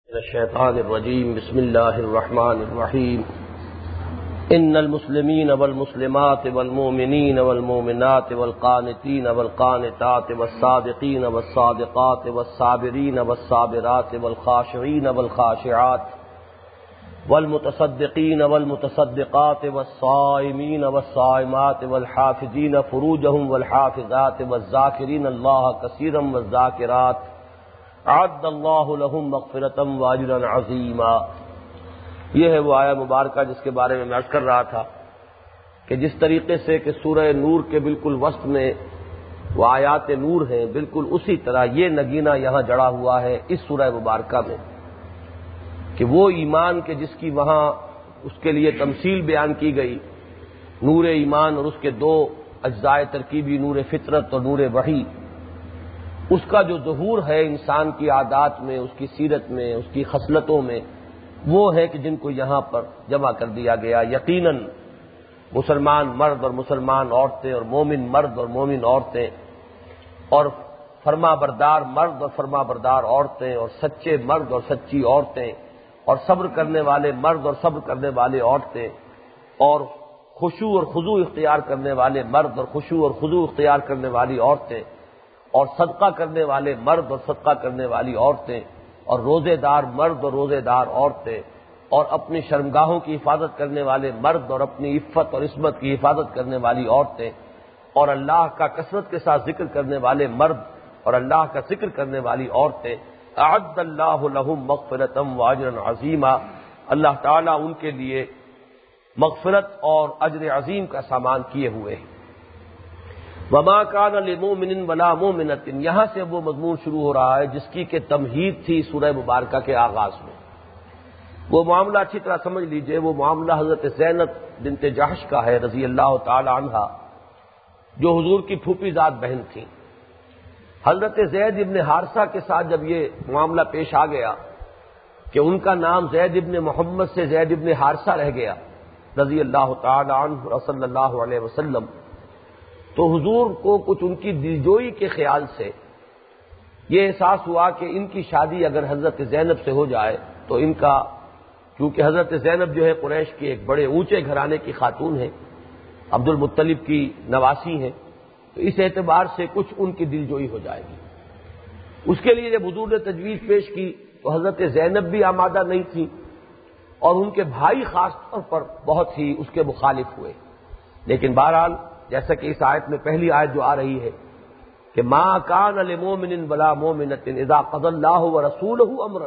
الشیطان الرجیم بسم اللہ الرحمن الرحیم ان المسلمین والمسلمات والمؤمنین والمؤمنات والقانتین والقانتات والصادقین والصادقات والصابرین والصابرات والخاشعین والخاشعات والمتصدقین والمتصدقات والصائمین والصائمات والحافظین فروجہم والحافظات والذاکرین اللہ کثیرا والذاکرات اعد اللہ لہم مغفرۃ واجرا عظیما۔ یہ ہے وہ آیہ مبارکہ جس کے بارے میں عرض کر رہا تھا کہ جس طریقے سے کہ سورہ نور کے بالکل وسط میں وہ آیات نور ہیں، بالکل اسی طرح یہ نگینہ یہاں جڑا ہوا ہے اس سورہ مبارکہ میں کہ وہ ایمان کے جس کی وہاں اس کے لیے تمثیل بیان کی گئی، نور ایمان اور اس کے دو اجزاء ترکیبی، نور فطرت اور نور وحی، اس کا جو ظہور ہے انسان کی عادات میں، اس کی سیرت میں، اس کی خصلتوں میں، وہ ہے کہ جن کو یہاں پر جمع کر دیا گیا۔ یقیناً مسلمان مرد اور مسلمان عورتیں اور مومن مرد اور مومن عورتیں اور فرما بردار مرد اور فرما بردار عورتیں اور سچے مرد اور سچی عورتیں اور صبر کرنے والے مرد اور صبر کرنے والے عورتیں اور خشوع اور خضوع اختیار کرنے والے مرد اور خشوع اور خضوع اختیار کرنے والی عورتیں اور صدقہ کرنے والے مرد اور صدقہ کرنے والی عورتیں اور روزے دار مرد اور روزے دار عورتیں اور اپنی شرمگاہوں کی حفاظت کرنے والے مرد اور اپنی عفت اور عصمت کی حفاظت کرنے والی عورتیں اور اللہ کا کثرت کے ساتھ ذکر کرنے والے مرد اور اللہ کا ذکر کرنے والی عورتیں، اعد اللہ لہم مغفرۃ واجرا عظیما، اللہ تعالیٰ ان کے لیے مغفرت اور اجر عظیم کا سامان کیے ہوئے ہیں۔ وما کان لمؤمن ولا مؤمنۃ، یہاں سے وہ مضمون شروع ہو رہا ہے جس کی کہ تمہید تھی سورہ مبارکہ کے آغاز میں۔ وہ معاملہ اچھی طرح سمجھ لیجئے، وہ معاملہ حضرت زینب بنت جحش کا ہے رضی اللہ تعالی عنہا، جو حضور کی پھوپھی ذات بہن تھیں۔ حضرت زید ابن حارثہ کے ساتھ جب یہ معاملہ پیش آ گیا کہ ان کا نام زید ابن محمد سے زید ابن حارثہ رہ گیا رضی اللہ تعالی عنہ صلی اللہ علیہ وسلم، تو حضور کو کچھ ان کی دلجوئی کے خیال سے یہ احساس ہوا کہ ان کی شادی اگر حضرت زینب سے ہو جائے تو ان کا، کیونکہ حضرت زینب جو ہے قریش کی ایک بڑے اونچے گھرانے کی خاتون ہے، عبد المطلب کی نواسی ہیں، تو اس اعتبار سے کچھ ان کی دلجوئی ہو جائے گی۔ اس کے لیے جب حضور نے تجویز پیش کی تو حضرت زینب بھی آمادہ نہیں تھی اور ان کے بھائی خاص طور پر بہت ہی اس کے مخالف ہوئے، لیکن بہرحال جیسا کہ اس آیت میں پہلی آیت جو آ رہی ہے کہ ما کان لمؤمن ولا مؤمنۃ اذا قضى اللہ ورسولہ امرا،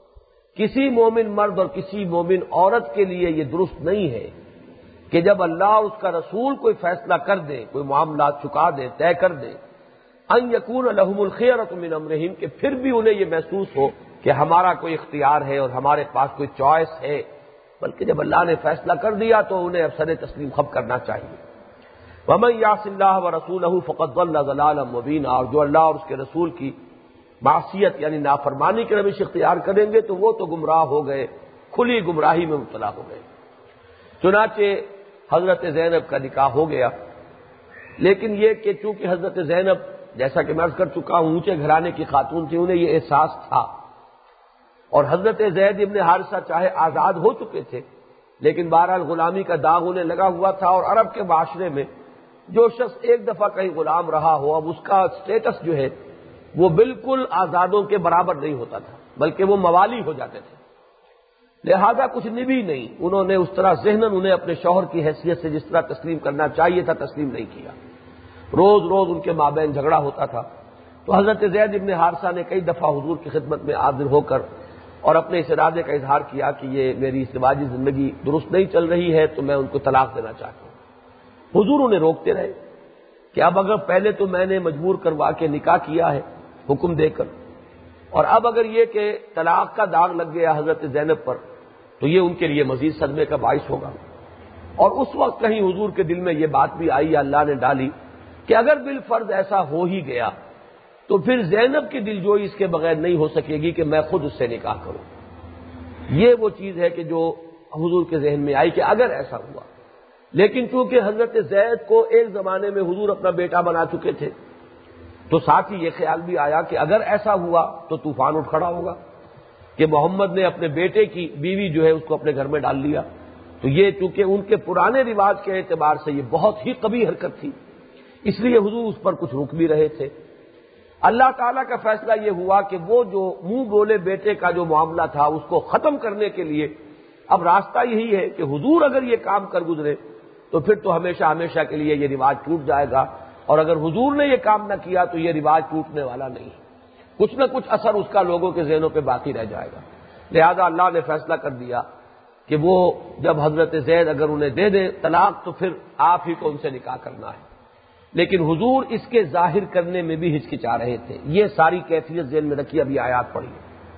کسی مومن مرد اور کسی مومن عورت کے لیے یہ درست نہیں ہے کہ جب اللہ اور اس کا رسول کوئی فیصلہ کر دے، کوئی معاملات چکا دے، طے کر دے، ان یکون لہم الخیرۃ من امرہم، کہ پھر بھی انہیں یہ محسوس ہو کہ ہمارا کوئی اختیار ہے اور ہمارے پاس کوئی چوائس ہے، بلکہ جب اللہ نے فیصلہ کر دیا تو انہیں اب سر تسلیم خم کرنا چاہیے۔ وَمَن يَعْصِ اللَّهَ وَرَسُولَهُ فَقَدْ ضَلَّ ضَلَالًا مُبِينًا، اور جو اللہ اور اس کے رسول کی معصیت یعنی نافرمانی کی روش اختیار کریں گے تو وہ تو گمراہ ہو گئے، کھلی گمراہی میں مبتلا ہو گئے۔ چنانچہ حضرت زینب کا نکاح ہو گیا، لیکن یہ کہ چونکہ حضرت زینب جیسا کہ میں عرض کر چکا ہوں اونچے گھرانے کی خاتون تھی، انہیں یہ احساس تھا، اور حضرت زید ابن حارثہ چاہے آزاد ہو چکے تھے لیکن بہرحال غلامی کا داغ انہیں لگا ہوا تھا، اور عرب کے معاشرے میں جو شخص ایک دفعہ کہیں غلام رہا ہو اب اس کا سٹیٹس جو ہے وہ بالکل آزادوں کے برابر نہیں ہوتا تھا، بلکہ وہ موالی ہو جاتے تھے، لہذا کچھ نبی نہیں، انہوں نے اس طرح ذہناً انہیں اپنے شوہر کی حیثیت سے جس طرح تسلیم کرنا چاہیے تھا تسلیم نہیں کیا، روز روز ان کے مابین جھگڑا ہوتا تھا۔ تو حضرت زید ابن حارثہ نے کئی دفعہ حضور کی خدمت میں حاضر ہو کر اور اپنے اس ارادے کا اظہار کیا کہ یہ میری ازدواجی زندگی درست نہیں چل رہی ہے تو میں ان کو طلاق دینا چاہتا ہوں۔ حضور انہیں روکتے رہے کہ اب اگر پہلے تو میں نے مجبور کروا کے نکاح کیا ہے حکم دے کر، اور اب اگر یہ کہ طلاق کا داغ لگ گیا حضرت زینب پر تو یہ ان کے لیے مزید صدمے کا باعث ہوگا۔ اور اس وقت کہیں حضور کے دل میں یہ بات بھی آئی یا اللہ نے ڈالی کہ اگر بالفرض ایسا ہو ہی گیا تو پھر زینب کی دلجوئی اس کے بغیر نہیں ہو سکے گی کہ میں خود اس سے نکاح کروں۔ یہ وہ چیز ہے کہ جو حضور کے ذہن میں آئی کہ اگر ایسا ہوا، لیکن چونکہ حضرت زید کو ایک زمانے میں حضور اپنا بیٹا بنا چکے تھے تو ساتھ ہی یہ خیال بھی آیا کہ اگر ایسا ہوا تو طوفان اٹھ کھڑا ہوگا، کہ محمد نے اپنے بیٹے کی بیوی جو ہے اس کو اپنے گھر میں ڈال لیا، تو یہ چونکہ ان کے پرانے رواج کے اعتبار سے یہ بہت ہی قبیح حرکت تھی، اس لیے حضور اس پر کچھ رک بھی رہے تھے۔ اللہ تعالیٰ کا فیصلہ یہ ہوا کہ وہ جو منہ بولے بیٹے کا جو معاملہ تھا اس کو ختم کرنے کے لیے اب راستہ یہی ہے کہ حضور اگر یہ کام کر گزرے تو پھر تو ہمیشہ ہمیشہ کے لیے یہ رواج ٹوٹ جائے گا، اور اگر حضور نے یہ کام نہ کیا تو یہ رواج ٹوٹنے والا نہیں، کچھ نہ کچھ اثر اس کا لوگوں کے ذہنوں پہ باقی رہ جائے گا۔ لہذا اللہ نے فیصلہ کر دیا کہ وہ جب حضرت زید اگر انہیں دے دیں طلاق تو پھر آپ ہی کو ان سے نکاح کرنا ہے، لیکن حضور اس کے ظاہر کرنے میں بھی ہچکچا رہے تھے۔ یہ ساری کیفیت ذہن میں رکھی، ابھی آیات پڑھی۔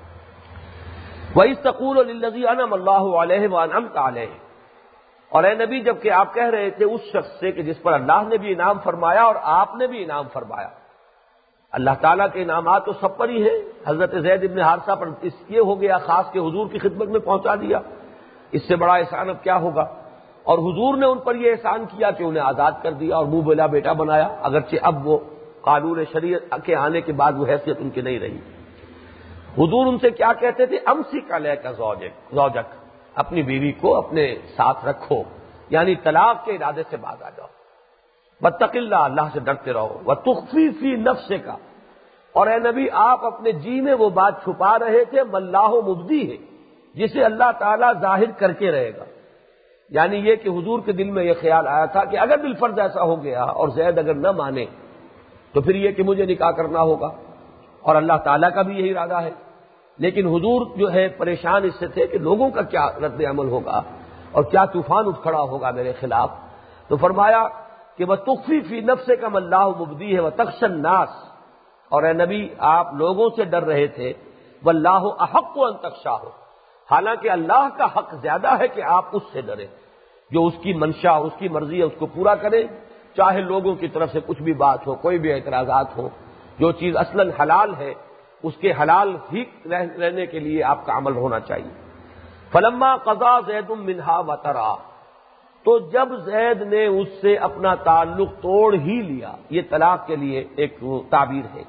وَإِذْ تَقُولُ لِلَّذِي أَنْعَمَ اللَّهُ عَلَيْهِ وَأَنْعَمْتَ عَلَيْهِ، اور اے نبی جبکہ آپ کہہ رہے تھے اس شخص سے کہ جس پر اللہ نے بھی انعام فرمایا اور آپ نے بھی انعام فرمایا۔ اللہ تعالیٰ کے انعامات تو سب پر ہی ہیں، حضرت زید بن حارثہ پر اس یہ ہو گیا خاص کہ حضور کی خدمت میں پہنچا دیا، اس سے بڑا احسان اب کیا ہوگا؟ اور حضور نے ان پر یہ احسان کیا کہ انہیں آزاد کر دیا اور منہ بولا بیٹا بنایا، اگرچہ اب وہ قانون شریعت کے آنے کے بعد وہ حیثیت ان کی نہیں رہی۔ حضور ان سے کیا کہتے تھے؟ امسک علیک زوجک، اپنی بیوی کو اپنے ساتھ رکھو، یعنی طلاق کے ارادے سے باز آ جاؤ۔ واتق اللہ، اللہ سے ڈرتے رہو۔ وتخفی فی نفسک، اور اے نبی آپ اپنے جی میں وہ بات چھپا رہے تھے واللہ مبدی ہے، جسے اللہ تعالیٰ ظاہر کر کے رہے گا، یعنی یہ کہ حضور کے دل میں یہ خیال آیا تھا کہ اگر بالفرض ایسا ہو گیا اور زید اگر نہ مانے تو پھر یہ کہ مجھے نکاح کرنا ہوگا، اور اللہ تعالیٰ کا بھی یہی ارادہ ہے، لیکن حضور جو ہے پریشان اس سے تھے کہ لوگوں کا کیا رد عمل ہوگا اور کیا طوفان اٹھ کھڑا ہوگا میرے خلاف، تو فرمایا کہ وَتُخْفِي فِي نَفْسِكَ مَا اللَّهُ مُبْدِيهِ وَتَخْشَى النَّاسَ، اور اے نبی آپ لوگوں سے ڈر رہے تھے، وَاللَّهُ أَحَقُّ أَن تَخْشَاهُ، حالانکہ اللہ کا حق زیادہ ہے کہ آپ اس سے ڈریں، جو اس کی منشا اس کی مرضی ہے اس کو پورا کریں، چاہے لوگوں کی طرف سے کچھ بھی بات ہو، کوئی بھی اعتراضات ہو، جو چیز اصلاً حلال ہے اس کے حلال ہی رہنے کے لیے آپ کا عمل ہونا چاہیے۔ فلما قضا زید منہا وطرا، تو جب زید نے اس سے اپنا تعلق توڑ ہی لیا، یہ طلاق کے لیے ایک تعبیر ہے،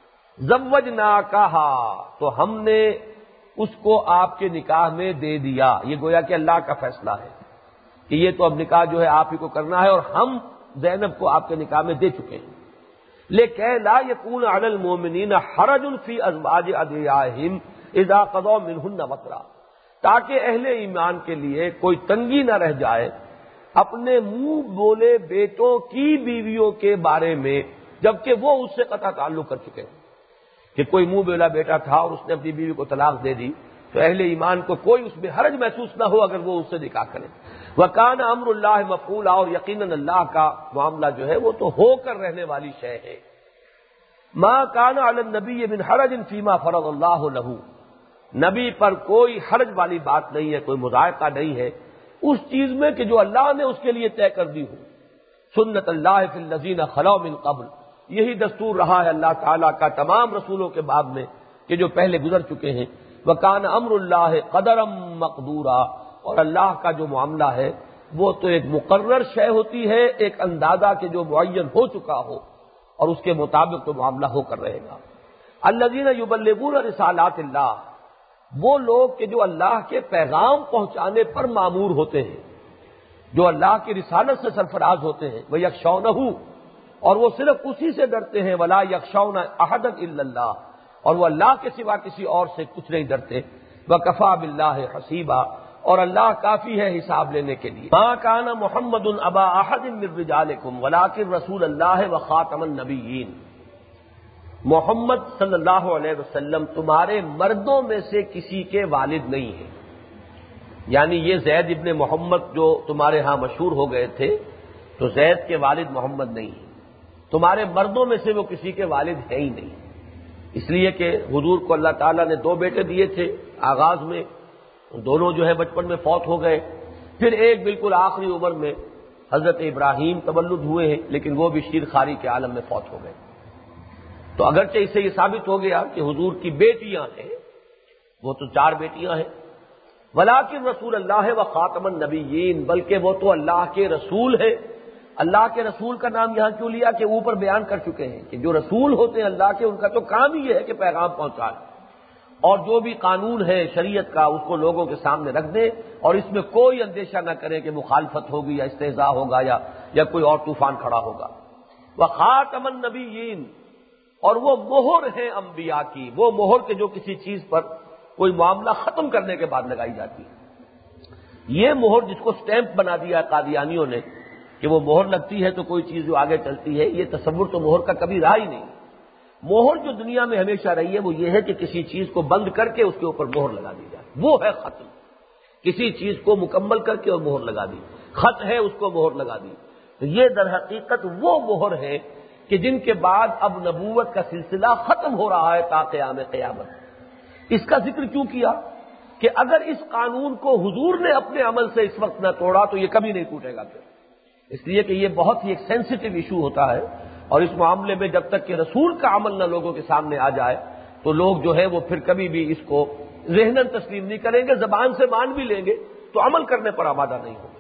زوجناکہا، تو ہم نے اس کو آپ کے نکاح میں دے دیا، یہ گویا کہ اللہ کا فیصلہ ہے کہ یہ تو اب نکاح جو ہے آپ ہی کو کرنا ہے، اور ہم زینب کو آپ کے نکاح میں دے چکے ہیں۔ لیکن لا یکون علی المؤمنین حرج فی ازواج ادعیاءہم اذا قضوا منہن وطرا، تاکہ اہل ایمان کے لیے کوئی تنگی نہ رہ جائے اپنے منہ بولے بیٹوں کی بیویوں کے بارے میں جبکہ وہ اس سے قطع تعلق کر چکے ہیں، کہ کوئی منہ بولا بیٹا تھا اور اس نے اپنی بیوی کو طلاق دے دی تو اہل ایمان کو کوئی اس میں حرج محسوس نہ ہو اگر وہ اس سے نکاح کرے۔ وَكَانَ أَمْرُ اللَّهِ مَفْعُولًا، اور یقیناً اللہ کا معاملہ جو ہے وہ تو ہو کر رہنے والی شے ہے۔ مَا كَانَ عَلَى النَّبِيِّ مِنْ حَرَجٍ فِي مَا فَرَضَ اللَّهُ لَهُ، نبی پر کوئی حرج والی بات نہیں ہے، کوئی مضائقہ نہیں ہے اس چیز میں کہ جو اللہ نے اس کے لیے طے کر دی ہو۔ سنت اللہ فی الذین خلوا من قبل، یہی دستور رہا ہے اللہ تعالیٰ کا تمام رسولوں کے بعد میں کہ جو پہلے گزر چکے ہیں۔ وَكَانَ أَمْرُ اللَّهِ قَدَرًا مَقْدُورًا، اور اللہ کا جو معاملہ ہے وہ تو ایک مقرر شے ہوتی ہے، ایک اندازہ کہ جو معین ہو چکا ہو اور اس کے مطابق تو معاملہ ہو کر رہے گا۔ الذین یبلغون رسالات اللہ، وہ لوگ کہ جو اللہ کے پیغام پہنچانے پر مامور ہوتے ہیں، جو اللہ کی رسالت سے سرفراز ہوتے ہیں، وہ یخشونہ، اور وہ صرف اسی سے ڈرتے ہیں، ولا یخشون احدا الا اللہ، اور وہ اللہ کے سوا کسی اور سے کچھ نہیں ڈرتے۔ وکفی باللہ حسیبا، اور اللہ کافی ہے حساب لینے کے لیے۔ ما کان محمد ابا احد من رجالکم ولکن رسول اللہ وخاتم النبیین، محمد صلی اللہ علیہ وسلم تمہارے مردوں میں سے کسی کے والد نہیں ہیں، یعنی یہ زید ابن محمد جو تمہارے ہاں مشہور ہو گئے تھے تو زید کے والد محمد نہیں ہیں، تمہارے مردوں میں سے وہ کسی کے والد ہیں ہی نہیں، اس لیے کہ حضور کو اللہ تعالیٰ نے دو بیٹے دیے تھے آغاز میں، دونوں جو ہے بچپن میں فوت ہو گئے، پھر ایک بالکل آخری عمر میں حضرت ابراہیم تولد ہوئے ہیں لیکن وہ بھی شیر خاری کے عالم میں فوت ہو گئے۔ تو اگرچہ اس سے یہ ثابت ہو گیا کہ حضور کی بیٹیاں ہیں، وہ تو 4 بیٹیاں ہیں، ولیکن رسول اللہ و خاتم النبیین، بلکہ وہ تو اللہ کے رسول ہیں۔ اللہ کے رسول کا نام یہاں کیوں لیا کہ اوپر بیان کر چکے ہیں کہ جو رسول ہوتے ہیں اللہ کے ان کا تو کام ہی یہ ہے کہ پیغام پہنچائیں، اور جو بھی قانون ہے شریعت کا اس کو لوگوں کے سامنے رکھ دیں اور اس میں کوئی اندیشہ نہ کریں کہ مخالفت ہوگی یا استہزاء ہوگا یا کوئی اور طوفان کھڑا ہوگا۔ وخاتم النبیین، اور وہ مہر ہے انبیاء کی، وہ مہر کے جو کسی چیز پر کوئی معاملہ ختم کرنے کے بعد لگائی جاتی ہے۔ یہ مہر جس کو سٹیمپ بنا دیا قادیانیوں نے کہ وہ مہر لگتی ہے تو کوئی چیز جو آگے چلتی ہے، یہ تصور تو مہر کا کبھی رہا ہی نہیں۔ مہر جو دنیا میں ہمیشہ رہی ہے وہ یہ ہے کہ کسی چیز کو بند کر کے اس کے اوپر مہر لگا دی جائے، وہ ہے ختم۔ کسی چیز کو مکمل کر کے اور مہر لگا دی، خط ہے اس کو مہر لگا دی۔ تو یہ در حقیقت وہ مہر ہے کہ جن کے بعد اب نبوت کا سلسلہ ختم ہو رہا ہے تا قیام قیامت۔ اس کا ذکر کیوں کیا کہ اگر اس قانون کو حضور نے اپنے عمل سے اس وقت نہ توڑا تو یہ کبھی نہیں ٹوٹے گا پھر، اس لیے کہ یہ بہت ہی ایک سینسٹیو ایشو ہوتا ہے، اور اس معاملے میں جب تک کہ رسول کا عمل نہ لوگوں کے سامنے آ جائے تو لوگ جو ہے وہ پھر کبھی بھی اس کو ذہناً تسلیم نہیں کریں گے، زبان سے مان بھی لیں گے تو عمل کرنے پر آمادہ نہیں ہوں گے۔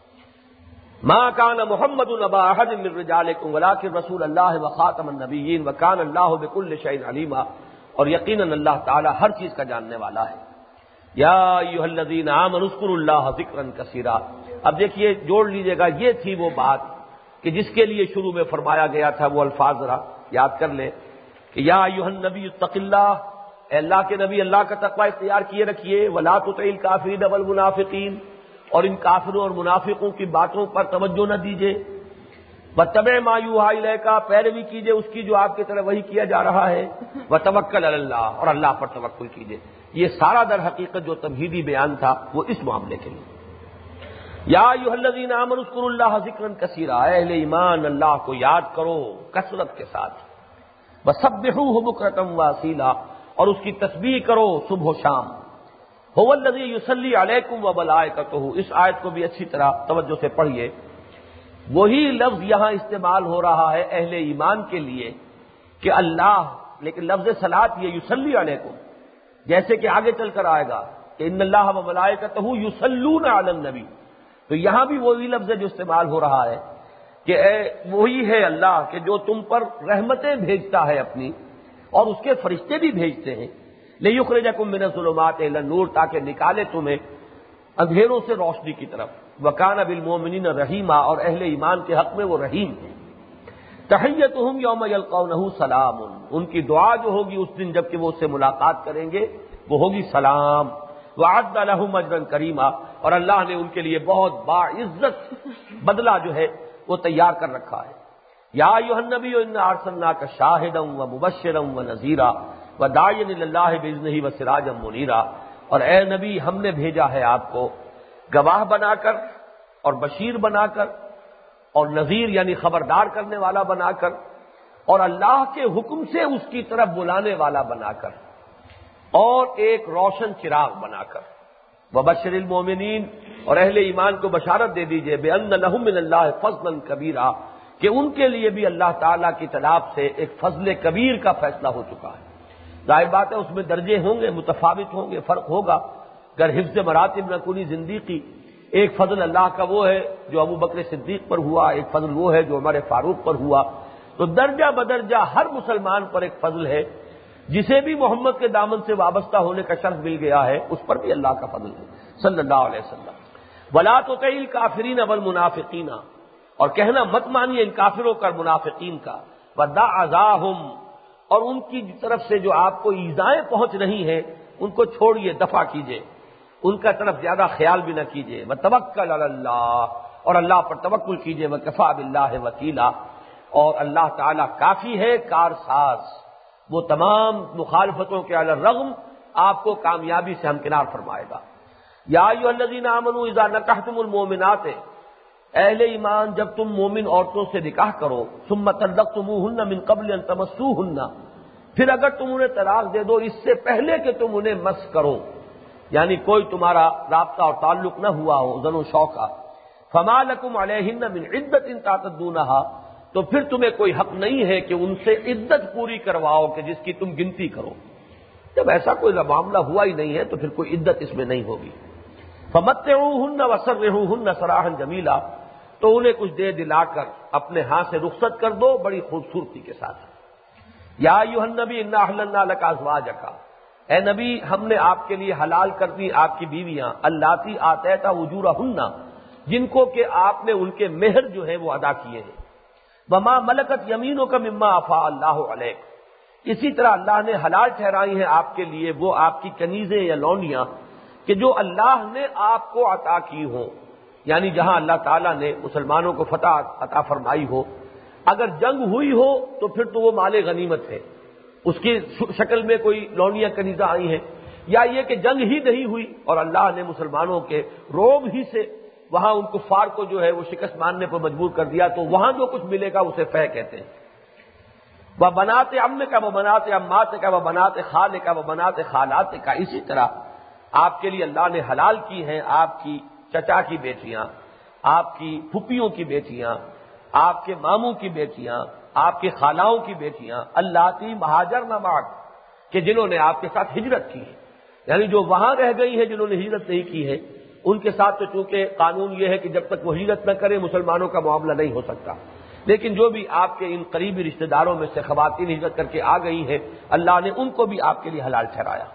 ما کان محمد ابا احد من رجالکم ولکن رسول اللہ وخاتم النبیین وکان اللہ بکل شیء علیما، اور یقیناً اللہ تعالی ہر چیز کا جاننے والا ہے۔ یا ایھا الذین آمنوا اذکروا اللہ ذکرا کثیرا۔ اب دیکھیے جوڑ لیجیے گا، یہ تھی وہ بات کہ جس کے لیے شروع میں فرمایا گیا تھا، وہ الفاظ ذرا یاد کر لیں کہ یا ایھا النبی اتق اللہ، اے اللہ کے نبی اللہ کا تقوی اختیار کیے رکھیے، ولا تطع الکافرین والمنافقین، اور ان کافروں اور منافقوں کی باتوں پر توجہ نہ دیجیے، واتبع ما یوحی الیک، پیروی کیجیے اس کی جو آپ کی طرف وحی کیا جا رہا ہے، وتوکل علی اللہ، اور اللہ پر توکل کیجیے۔ یہ سارا در حقیقت جو تمہیدی بیان تھا وہ اس معاملے کے لیے۔ یا ایھا الذین آمنوا اذکروا اللہ ذکرا کثیرا، اے اہل ایمان اللہ کو یاد کرو کثرت کے ساتھ، وسبحوہ بکرۃ واصیلا، اور اس کی تسبیح کرو صبح و شام۔ هو الذی یصلی علیکم وملائکتہ، اس آیت کو بھی اچھی طرح توجہ سے پڑھیے، وہی لفظ یہاں استعمال ہو رہا ہے اہل ایمان کے لیے کہ اللہ، لیکن لفظ صلاۃ یہ یصلی علیکم، جیسے کہ آگے چل کر آئے گا کہ ان اللہ وملائکتہ یصلون علی النبی، تو یہاں بھی وہی لفظ ہے جو استعمال ہو رہا ہے کہ وہی ہے اللہ کہ جو تم پر رحمتیں بھیجتا ہے اپنی، اور اس کے فرشتے بھی بھیجتے ہیں، لِیُخْرِجَکُم مِّنَ الظُّلُمَاتِ إِلَى النُّورِ، تاکہ نکالے تمہیں اندھیروں سے روشنی کی طرف، وَكَانَ بِالْمُؤْمِنِينَ رَحِيمًا، اور اہل ایمان کے حق میں وہ رحیم ہیں۔ تحیتہم یوم یلقونہ سلام، ان کی دعا جو ہوگی اس دن جب کہ وہ اس سے ملاقات کریں گے وہ ہوگی سلام۔ وَأَعَدَّ لَهُمْ أَجْرًا كَرِيمًا، اور اللہ نے ان کے لیے بہت باعزت بدلہ جو ہے وہ تیار کر رکھا ہے۔ یا ایھا النبی انا ارسلناک شاہدا ومبشرا ونذیرا وداعیا الی اللہ باذنہ وسراجا منیرا، اور اے نبی ہم نے بھیجا ہے آپ کو گواہ بنا کر اور بشیر بنا کر اور نذیر یعنی خبردار کرنے والا بنا کر، اور اللہ کے حکم سے اس کی طرف بلانے والا بنا کر، اور ایک روشن چراغ بنا کر۔ وبشر المومنین، اور اہل ایمان کو بشارت دے دیجئے بأن لہم من اللہ فضلا کبیرا، کہ ان کے لیے بھی اللہ تعالیٰ کی طرف سے ایک فضل کبیر کا فیصلہ ہو چکا ہے۔ ظاہر بات ہے اس میں درجے ہوں گے، متفاوت ہوں گے، فرق ہوگا، اگر حفظ مراتب نہ کنی زندگی، ایک فضل اللہ کا وہ ہے جو ابو بکر صدیق پر ہوا، ایک فضل وہ ہے جو عمر فاروق پر ہوا، تو درجہ بدرجہ ہر مسلمان پر ایک فضل ہے، جسے بھی محمد کے دامن سے وابستہ ہونے کا شرف مل گیا ہے اس پر بھی اللہ کا فضل ہے صلی اللہ علیہ وسلم۔ وَلَا تُطِعِ الْكَافِرِينَ وَالْمُنَافِقِينَ، اور کہنا مت مانیے ان کافروں کا اور منافقین کا، وَدَعْ أَذَاهُمْ، اور ان کی طرف سے جو آپ کو ایذائیں پہنچ رہی ہیں ان کو چھوڑیے، دفع کیجیے، ان کا طرف زیادہ خیال بھی نہ کیجیے۔ وَتَوَكَّلْ عَلَى اللَّهِ، اور اللہ پر توکل کیجیے، وَكَفَىٰ بِاللَّهِ وَكِيلًا، اور اللہ تعالیٰ کافی ہے کارساز، وہ تمام مخالفتوں کے علی الرغم آپ کو کامیابی سے ہمکنار فرمائے گا۔ یا ایھا الذین آمنوا اذا نکحتم المؤمنات، اہل ایمان جب تم مومن عورتوں سے نکاح کرو، ثم طلقتموہن من قبل ان تمسوہن، پھر اگر تم انہیں طلاق دے دو اس سے پہلے کہ تم انہیں مس کرو، یعنی کوئی تمہارا رابطہ اور تعلق نہ ہوا ہو زن و شوق کا، فما لکم علیہن من عدۃ تعتدونہا، تو پھر تمہیں کوئی حق نہیں ہے کہ ان سے عدت پوری کرواؤ کہ جس کی تم گنتی کرو۔ جب ایسا کوئی معاملہ ہوا ہی نہیں ہے تو پھر کوئی عدت اس میں نہیں ہوگی۔ فمتعوہن وسرحوہن سراحا جمیلا، تو انہیں کچھ دے دلا کر اپنے ہاں سے رخصت کر دو بڑی خوبصورتی کے ساتھ۔ یا ایھا النبی انا احللنا لک ازواجک، اے نبی ہم نے آپ کے لیے حلال کر دی آپ کی بیویاں اللاتی آتیتا اجورہن، جن کو کہ آپ نے ان کے مہر جو ہے وہ ادا کیے ہیں، وما ملکت یمینک مما افاء اللہ علیک، اسی طرح اللہ نے حلال ٹھہرائی ہیں آپ کے لیے وہ آپ کی کنیزیں یا لونڈیاں کہ جو اللہ نے آپ کو عطا کی ہوں، یعنی جہاں اللہ تعالیٰ نے مسلمانوں کو فتح عطا فرمائی ہو، اگر جنگ ہوئی ہو تو پھر تو وہ مال غنیمت ہے، اس کی شکل میں کوئی لونڈیاں کنیزہ آئی ہیں، یا یہ کہ جنگ ہی نہیں ہوئی اور اللہ نے مسلمانوں کے روب ہی سے وہاں ان کفار کو جو ہے وہ شکست ماننے پر مجبور کر دیا، تو وہاں جو کچھ ملے گا اسے فہ کہتے ہیں۔ وہ بنات عمک کا، وہ بنات عمات کا، وہ بنات خال کا، وہ بنات خالات کا، اسی طرح آپ کے لیے اللہ نے حلال کی ہیں آپ کی چچا کی بیٹیاں، آپ کی پھپھیوں کی بیٹیاں، آپ کے ماموں کی بیٹیاں، آپ کی خالاؤں کی بیٹیاں، اللاتی مہاجرن معک، کہ جنہوں نے آپ کے ساتھ ہجرت کی ہے، یعنی جو وہاں رہ گئی ہیں جنہوں نے ہجرت نہیں کی ہے، ان کے ساتھ تو چونکہ قانون یہ ہے کہ جب تک وہ ہجرت نہ کرے مسلمانوں کا معاملہ نہیں ہو سکتا، لیکن جو بھی آپ کے ان قریبی رشتہ داروں میں سے خواتین ہجرت کر کے آ گئی ہیں اللہ نے ان کو بھی آپ کے لیے حلال ٹھہرایا۔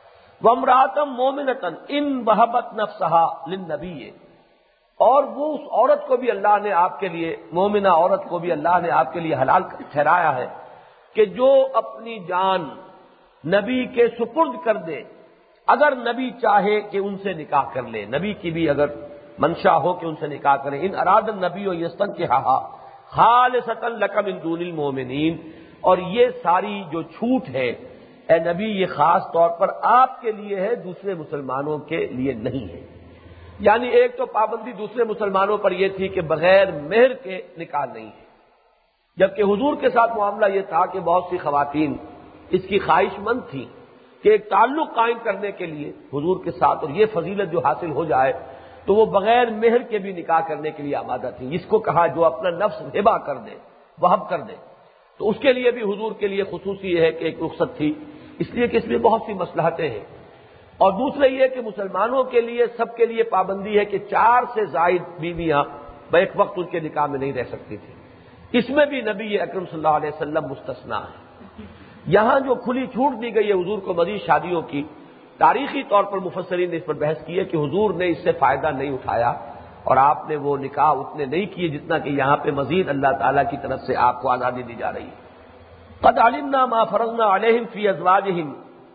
وامرأۃ مؤمنۃ ان وہبت نفسها للنبی، اور وہ اس عورت کو بھی اللہ نے آپ کے لیے، مومنہ عورت کو بھی اللہ نے آپ کے لیے حلال ٹھہرایا ہے کہ جو اپنی جان نبی کے سپرد کر دے، اگر نبی چاہے کہ ان سے نکاح کر لے، نبی کی بھی اگر منشا ہو کہ ان سے نکاح کریں، ان اراد النبی یستنکحھا خالصۃ لک من دون المؤمنین، اور یہ ساری جو چھوٹ ہے اے نبی یہ خاص طور پر آپ کے لیے ہے، دوسرے مسلمانوں کے لیے نہیں ہے۔ یعنی ایک تو پابندی دوسرے مسلمانوں پر یہ تھی کہ بغیر مہر کے نکاح نہیں ہے، جبکہ حضور کے ساتھ معاملہ یہ تھا کہ بہت سی خواتین اس کی خواہش مند تھیں کہ ایک تعلق قائم کرنے کے لیے حضور کے ساتھ اور یہ فضیلت جو حاصل ہو جائے تو وہ بغیر مہر کے بھی نکاح کرنے کے لیے آمادہ تھیں، جس کو کہا جو اپنا نفس ہبہ کر دے، وہب کر دے، تو اس کے لیے بھی حضور کے لیے خصوصی ہے کہ ایک رخصت تھی، اس لیے کہ اس میں بہت سی مصلحتیں ہیں۔ اور دوسرے یہ کہ مسلمانوں کے لیے سب کے لیے پابندی ہے کہ 4 سے زائد بیویاں بیک وقت ان کے نکاح میں نہیں رہ سکتی تھی، اس میں بھی نبی اکرم صلی اللہ علیہ وسلم مستثنیٰ ہے۔ یہاں جو کھلی چھوٹ دی گئی ہے حضور کو مزید شادیوں کی، تاریخی طور پر مفسرین نے اس پر بحث کی ہے کہ حضور نے اس سے فائدہ نہیں اٹھایا اور آپ نے وہ نکاح اتنے نہیں کیے جتنا کہ یہاں پہ مزید اللہ تعالیٰ کی طرف سے آپ کو آزادی دی جا رہی ہے۔ قد علمنا ما فرضنا علیہم فی ازواجہم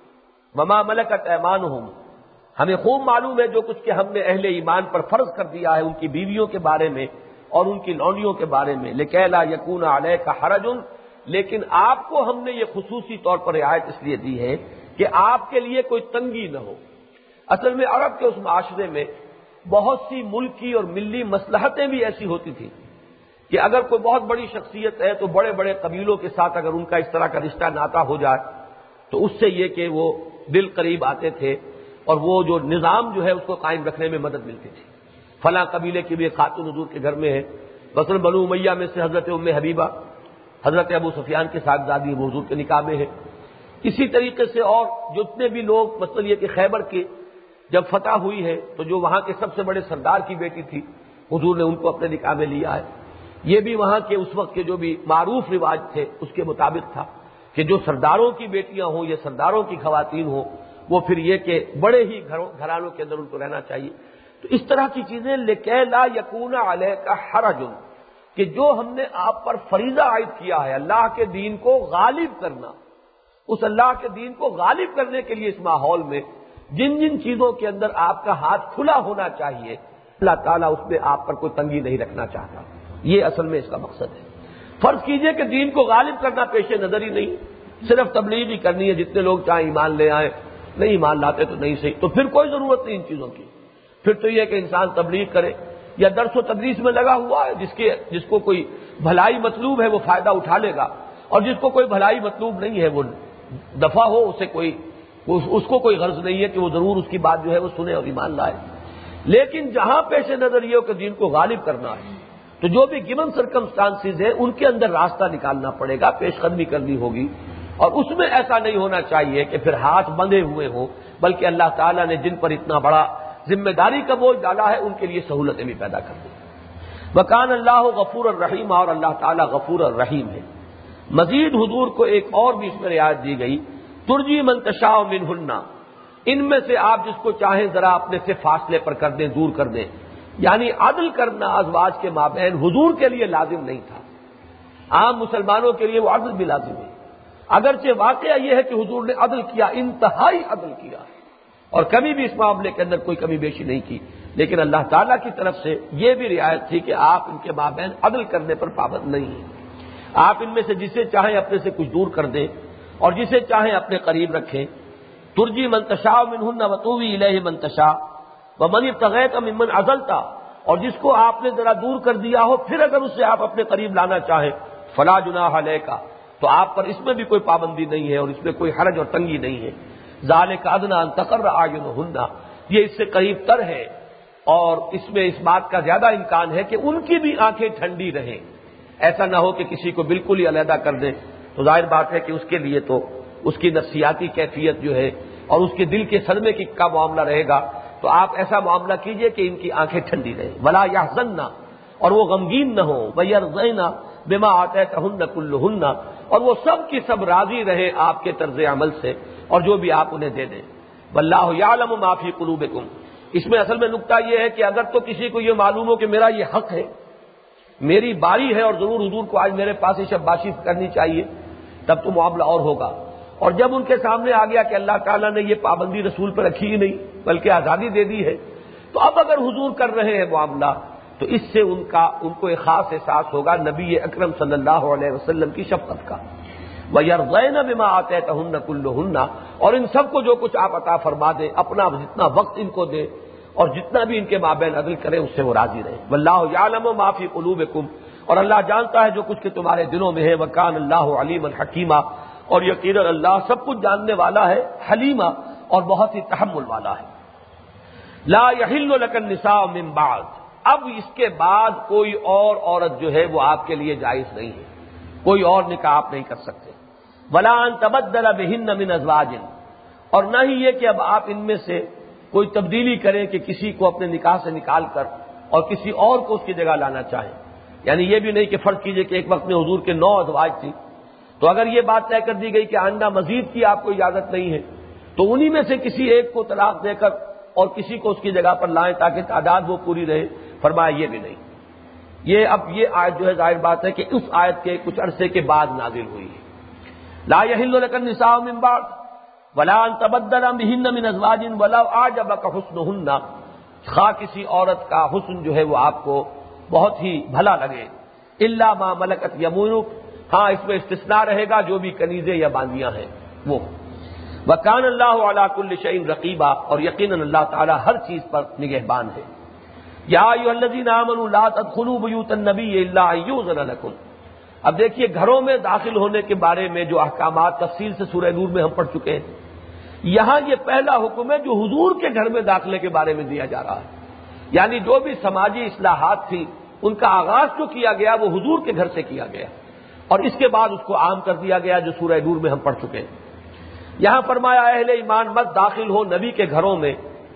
وما ملکت ایمانہم، ہمیں خوب معلوم ہے جو کچھ کہ ہم نے اہل ایمان پر فرض کر دیا ہے ان کی بیویوں کے بارے میں اور ان کی لونڈیوں کے بارے میں، لکھی لا یکون علیک حرج، لیکن آپ کو ہم نے یہ خصوصی طور پر رعایت اس لیے دی ہے کہ آپ کے لیے کوئی تنگی نہ ہو۔ اصل میں عرب کے اس معاشرے میں بہت سی ملکی اور ملی مصلحتیں بھی ایسی ہوتی تھیں کہ اگر کوئی بہت بڑی شخصیت ہے تو بڑے بڑے قبیلوں کے ساتھ اگر ان کا اس طرح کا رشتہ ناتا ہو جائے تو اس سے یہ کہ وہ دل قریب آتے تھے اور وہ جو نظام جو ہے اس کو قائم رکھنے میں مدد ملتی تھی۔ فلاں قبیلے کی بھی ایک خاتون حضور کے گھر میں ہے، مثلا بنو امیہ میں سے حضرت ام حبیبہ حضرت ابو سفیان کے صاحبزادی وہ حضور کے نکاح میں ہے۔ اسی طریقے سے اور جتنے بھی لوگ، مثلا یہ کہ خیبر کے جب فتح ہوئی ہے تو جو وہاں کے سب سے بڑے سردار کی بیٹی تھی حضور نے ان کو اپنے نکاح میں لیا ہے۔ یہ بھی وہاں کے اس وقت کے جو بھی معروف رواج تھے اس کے مطابق تھا کہ جو سرداروں کی بیٹیاں ہوں یا سرداروں کی خواتین ہوں وہ پھر یہ کہ بڑے ہی گھرانوں کے اندر ان کو رہنا چاہیے۔ تو اس طرح کی چیزیں لکھی لا یکون علیک حرج، کہ جو ہم نے آپ پر فریضہ عائد کیا ہے اللہ کے دین کو غالب کرنا، اس اللہ کے دین کو غالب کرنے کے لیے اس ماحول میں جن جن چیزوں کے اندر آپ کا ہاتھ کھلا ہونا چاہیے اللہ تعالیٰ اس میں آپ پر کوئی تنگی نہیں رکھنا چاہتا، یہ اصل میں اس کا مقصد ہے۔ فرض کیجئے کہ دین کو غالب کرنا پیش نظر ہی نہیں، صرف تبلیغ ہی کرنی ہے، جتنے لوگ چاہیں ایمان لے آئیں، نہیں ایمان لاتے تو نہیں صحیح، تو پھر کوئی ضرورت نہیں ان چیزوں کی، پھر تو یہ کہ انسان تبلیغ کرے یا درس و تدریس میں لگا ہوا ہے، جس کو کوئی بھلائی مطلوب ہے وہ فائدہ اٹھا لے گا، اور جس کو کوئی بھلائی مطلوب نہیں ہے وہ دفع ہو، اس کو کوئی غرض نہیں ہے کہ وہ ضرور اس کی بات جو ہے وہ سنے اور ایمان لائے۔ لیکن جہاں پیش نظر یہ ہو کہ دین کو غالب کرنا ہے تو جو بھی گیون سرکمسٹانسز ہیں ان کے اندر راستہ نکالنا پڑے گا، پیش قدمی کرنی ہوگی، اور اس میں ایسا نہیں ہونا چاہیے کہ پھر ہاتھ بندھے ہوئے ہوں، بلکہ اللہ تعالیٰ نے جن پر اتنا بڑا ذمہ داری کا بوجھ ڈالا ہے ان کے لیے سہولتیں بھی پیدا کر دیں۔ وکان اللہ غفور الرحیم، اور اللہ تعالیٰ غفور الرحیم ہے۔ مزید حضور کو ایک اور بھی اس میں رعایت دی گئی ترجی من تشاء منہن، ان میں سے آپ جس کو چاہیں ذرا اپنے سے فاصلے پر کر دیں، دور کر دیں. یعنی عدل کرنا ازواج کے مابین حضور کے لیے لازم نہیں تھا، عام مسلمانوں کے لیے وہ عدل بھی لازم ہے. اگرچہ واقعہ یہ ہے کہ حضور نے عدل کیا، انتہائی عدل کیا، اور کبھی بھی اس معاملے کے اندر کوئی کمی بیشی نہیں کی، لیکن اللہ تعالیٰ کی طرف سے یہ بھی رعایت تھی کہ آپ ان کے مابین عدل کرنے پر پابند نہیں ہیں. آپ ان میں سے جسے چاہیں اپنے سے کچھ دور کر دیں اور جسے چاہیں اپنے قریب رکھیں. ترجی من تشاء منہن وتؤوی الیہ من تشاء ومن ابتغیت ممن عزلت، اور جس کو آپ نے ذرا دور کر دیا ہو پھر اگر اسے آپ اپنے قریب لانا چاہیں فلا جناح علیک، تو آپ پر اس میں بھی کوئی پابندی نہیں ہے اور اس میں کوئی حرج اور تنگی نہیں ہے. ذالک ادنی ان تقر اعینہن، یہ اس سے قریب تر ہے اور اس میں اس بات کا زیادہ امکان ہے کہ ان کی بھی آنکھیں ٹھنڈی رہیں. ایسا نہ ہو کہ کسی کو بالکل ہی علیحدہ کر دیں، تو ظاہر بات ہے کہ اس کے لیے تو اس کی نفسیاتی کیفیت جو ہے اور اس کے دل کے صدمے کا معاملہ رہے گا. تو آپ ایسا معاملہ کیجئے کہ ان کی آنکھیں ٹھنڈی رہیں. ولا یحزن، اور وہ غمگین نہ ہوں. ویرضین بما آتیتہن کلہن، اور وہ سب کی سب راضی رہیں آپ کے طرز عمل سے اور جو بھی آپ انہیں دے دیں. واللہ یعلم ما فی قلوبکم، اس میں اصل میں نکتہ یہ ہے کہ اگر تو کسی کو یہ معلوم ہو کہ میرا یہ حق ہے، میری باری ہے اور ضرور حضور کو آج میرے پاس یہ شاباشی کرنی چاہیے، تب تو معاملہ اور ہوگا. اور جب ان کے سامنے آ گیا کہ اللہ تعالیٰ نے یہ پابندی رسول پر رکھی ہی نہیں بلکہ آزادی دے دی ہے، تو اب اگر حضور کر رہے ہیں معاملہ تو اس سے ان کو ایک خاص احساس ہوگا نبی اکرم صلی اللہ علیہ وسلم کی شفقت کا. وَيَرْضَيْنَ بِمَا آتَيْتَهُنَّ كُلُّهُنَّ، اور ان سب کو جو کچھ آپ عطا فرما دیں، اپنا جتنا وقت ان کو دیں اور جتنا بھی ان کے مابین عدل کریں اس سے وہ راضی رہیں. وَاللَّهُ يَعْلَمُ مَا فِي قُلُوبِكُمْ، اور اللہ جانتا ہے جو کچھ کہ تمہارے دلوں میں ہے. وَكَانَ اللَّهُ عَلِيمًا حَكِيمًا، اور یقیناً اللہ سب کچھ جاننے والا ہے، حلیمہ اور بہت ہی تحمل والا ہے. لا يحل لك النساء من بعد، اب اس کے بعد کوئی اور عورت جو ہے وہ آپ کے لیے جائز نہیں ہے، کوئی اور نکاح آپ نہیں کر سکتے. ولا ان تبدل بهن من ازواج، اور نہ ہی یہ کہ اب آپ ان میں سے کوئی تبدیلی کریں کہ کسی کو اپنے نکاح سے نکال کر اور کسی اور کو اس کی جگہ لانا چاہیں. یعنی یہ بھی نہیں کہ فرض کیجئے کہ ایک وقت میں حضور کے 9 ازواج تھی، تو اگر یہ بات طے کر دی گئی کہ آئندہ مزید کی آپ کو اجازت نہیں ہے تو انہی میں سے کسی ایک کو طلاق دے کر اور کسی کو اس کی جگہ پر لائیں تاکہ تعداد وہ پوری رہے. فرمایا یہ بھی نہیں. یہ اب یہ آیت جو ہے ظاہر بات ہے کہ اس آیت کے کچھ عرصے کے بعد نازل ہوئی ہے. لا يحل لك النساء من بعد ولا ان تبدل بهن من ازواج ولو اعجبك حسنهن، خواہ کسی عورت کا حسن جو ہے وہ آپ کو بہت ہی بھلا لگے. الا ما ملکت یمینک، ہاں اس میں استثناء رہے گا جو بھی کنیزیں یا باندیاں ہیں وہ. وکان اللہ علی کل شیء رقیبا، اور یقیناً اللہ تعالی ہر چیز پر نگہبان ہے. یا ایھا الذین آمنوا لا تدخلوا بیوت النبی الا ان یؤذن لکم. اب دیکھیے گھروں میں داخل ہونے کے بارے میں جو احکامات تفصیل سے سورہ نور میں ہم پڑھ چکے ہیں، یہاں یہ پہلا حکم ہے جو حضور کے گھر میں داخلے کے بارے میں دیا جا رہا ہے. یعنی جو بھی سماجی اصلاحات تھی ان کا آغاز جو کیا گیا وہ حضور کے گھر سے کیا گیا اور اس کے بعد اس کو عام کر دیا گیا جو سورہ نور میں ہم پڑھ چکے ہیں. یہاں فرمایا اہل ایمان مت داخل ہو نبی کے گھروں میں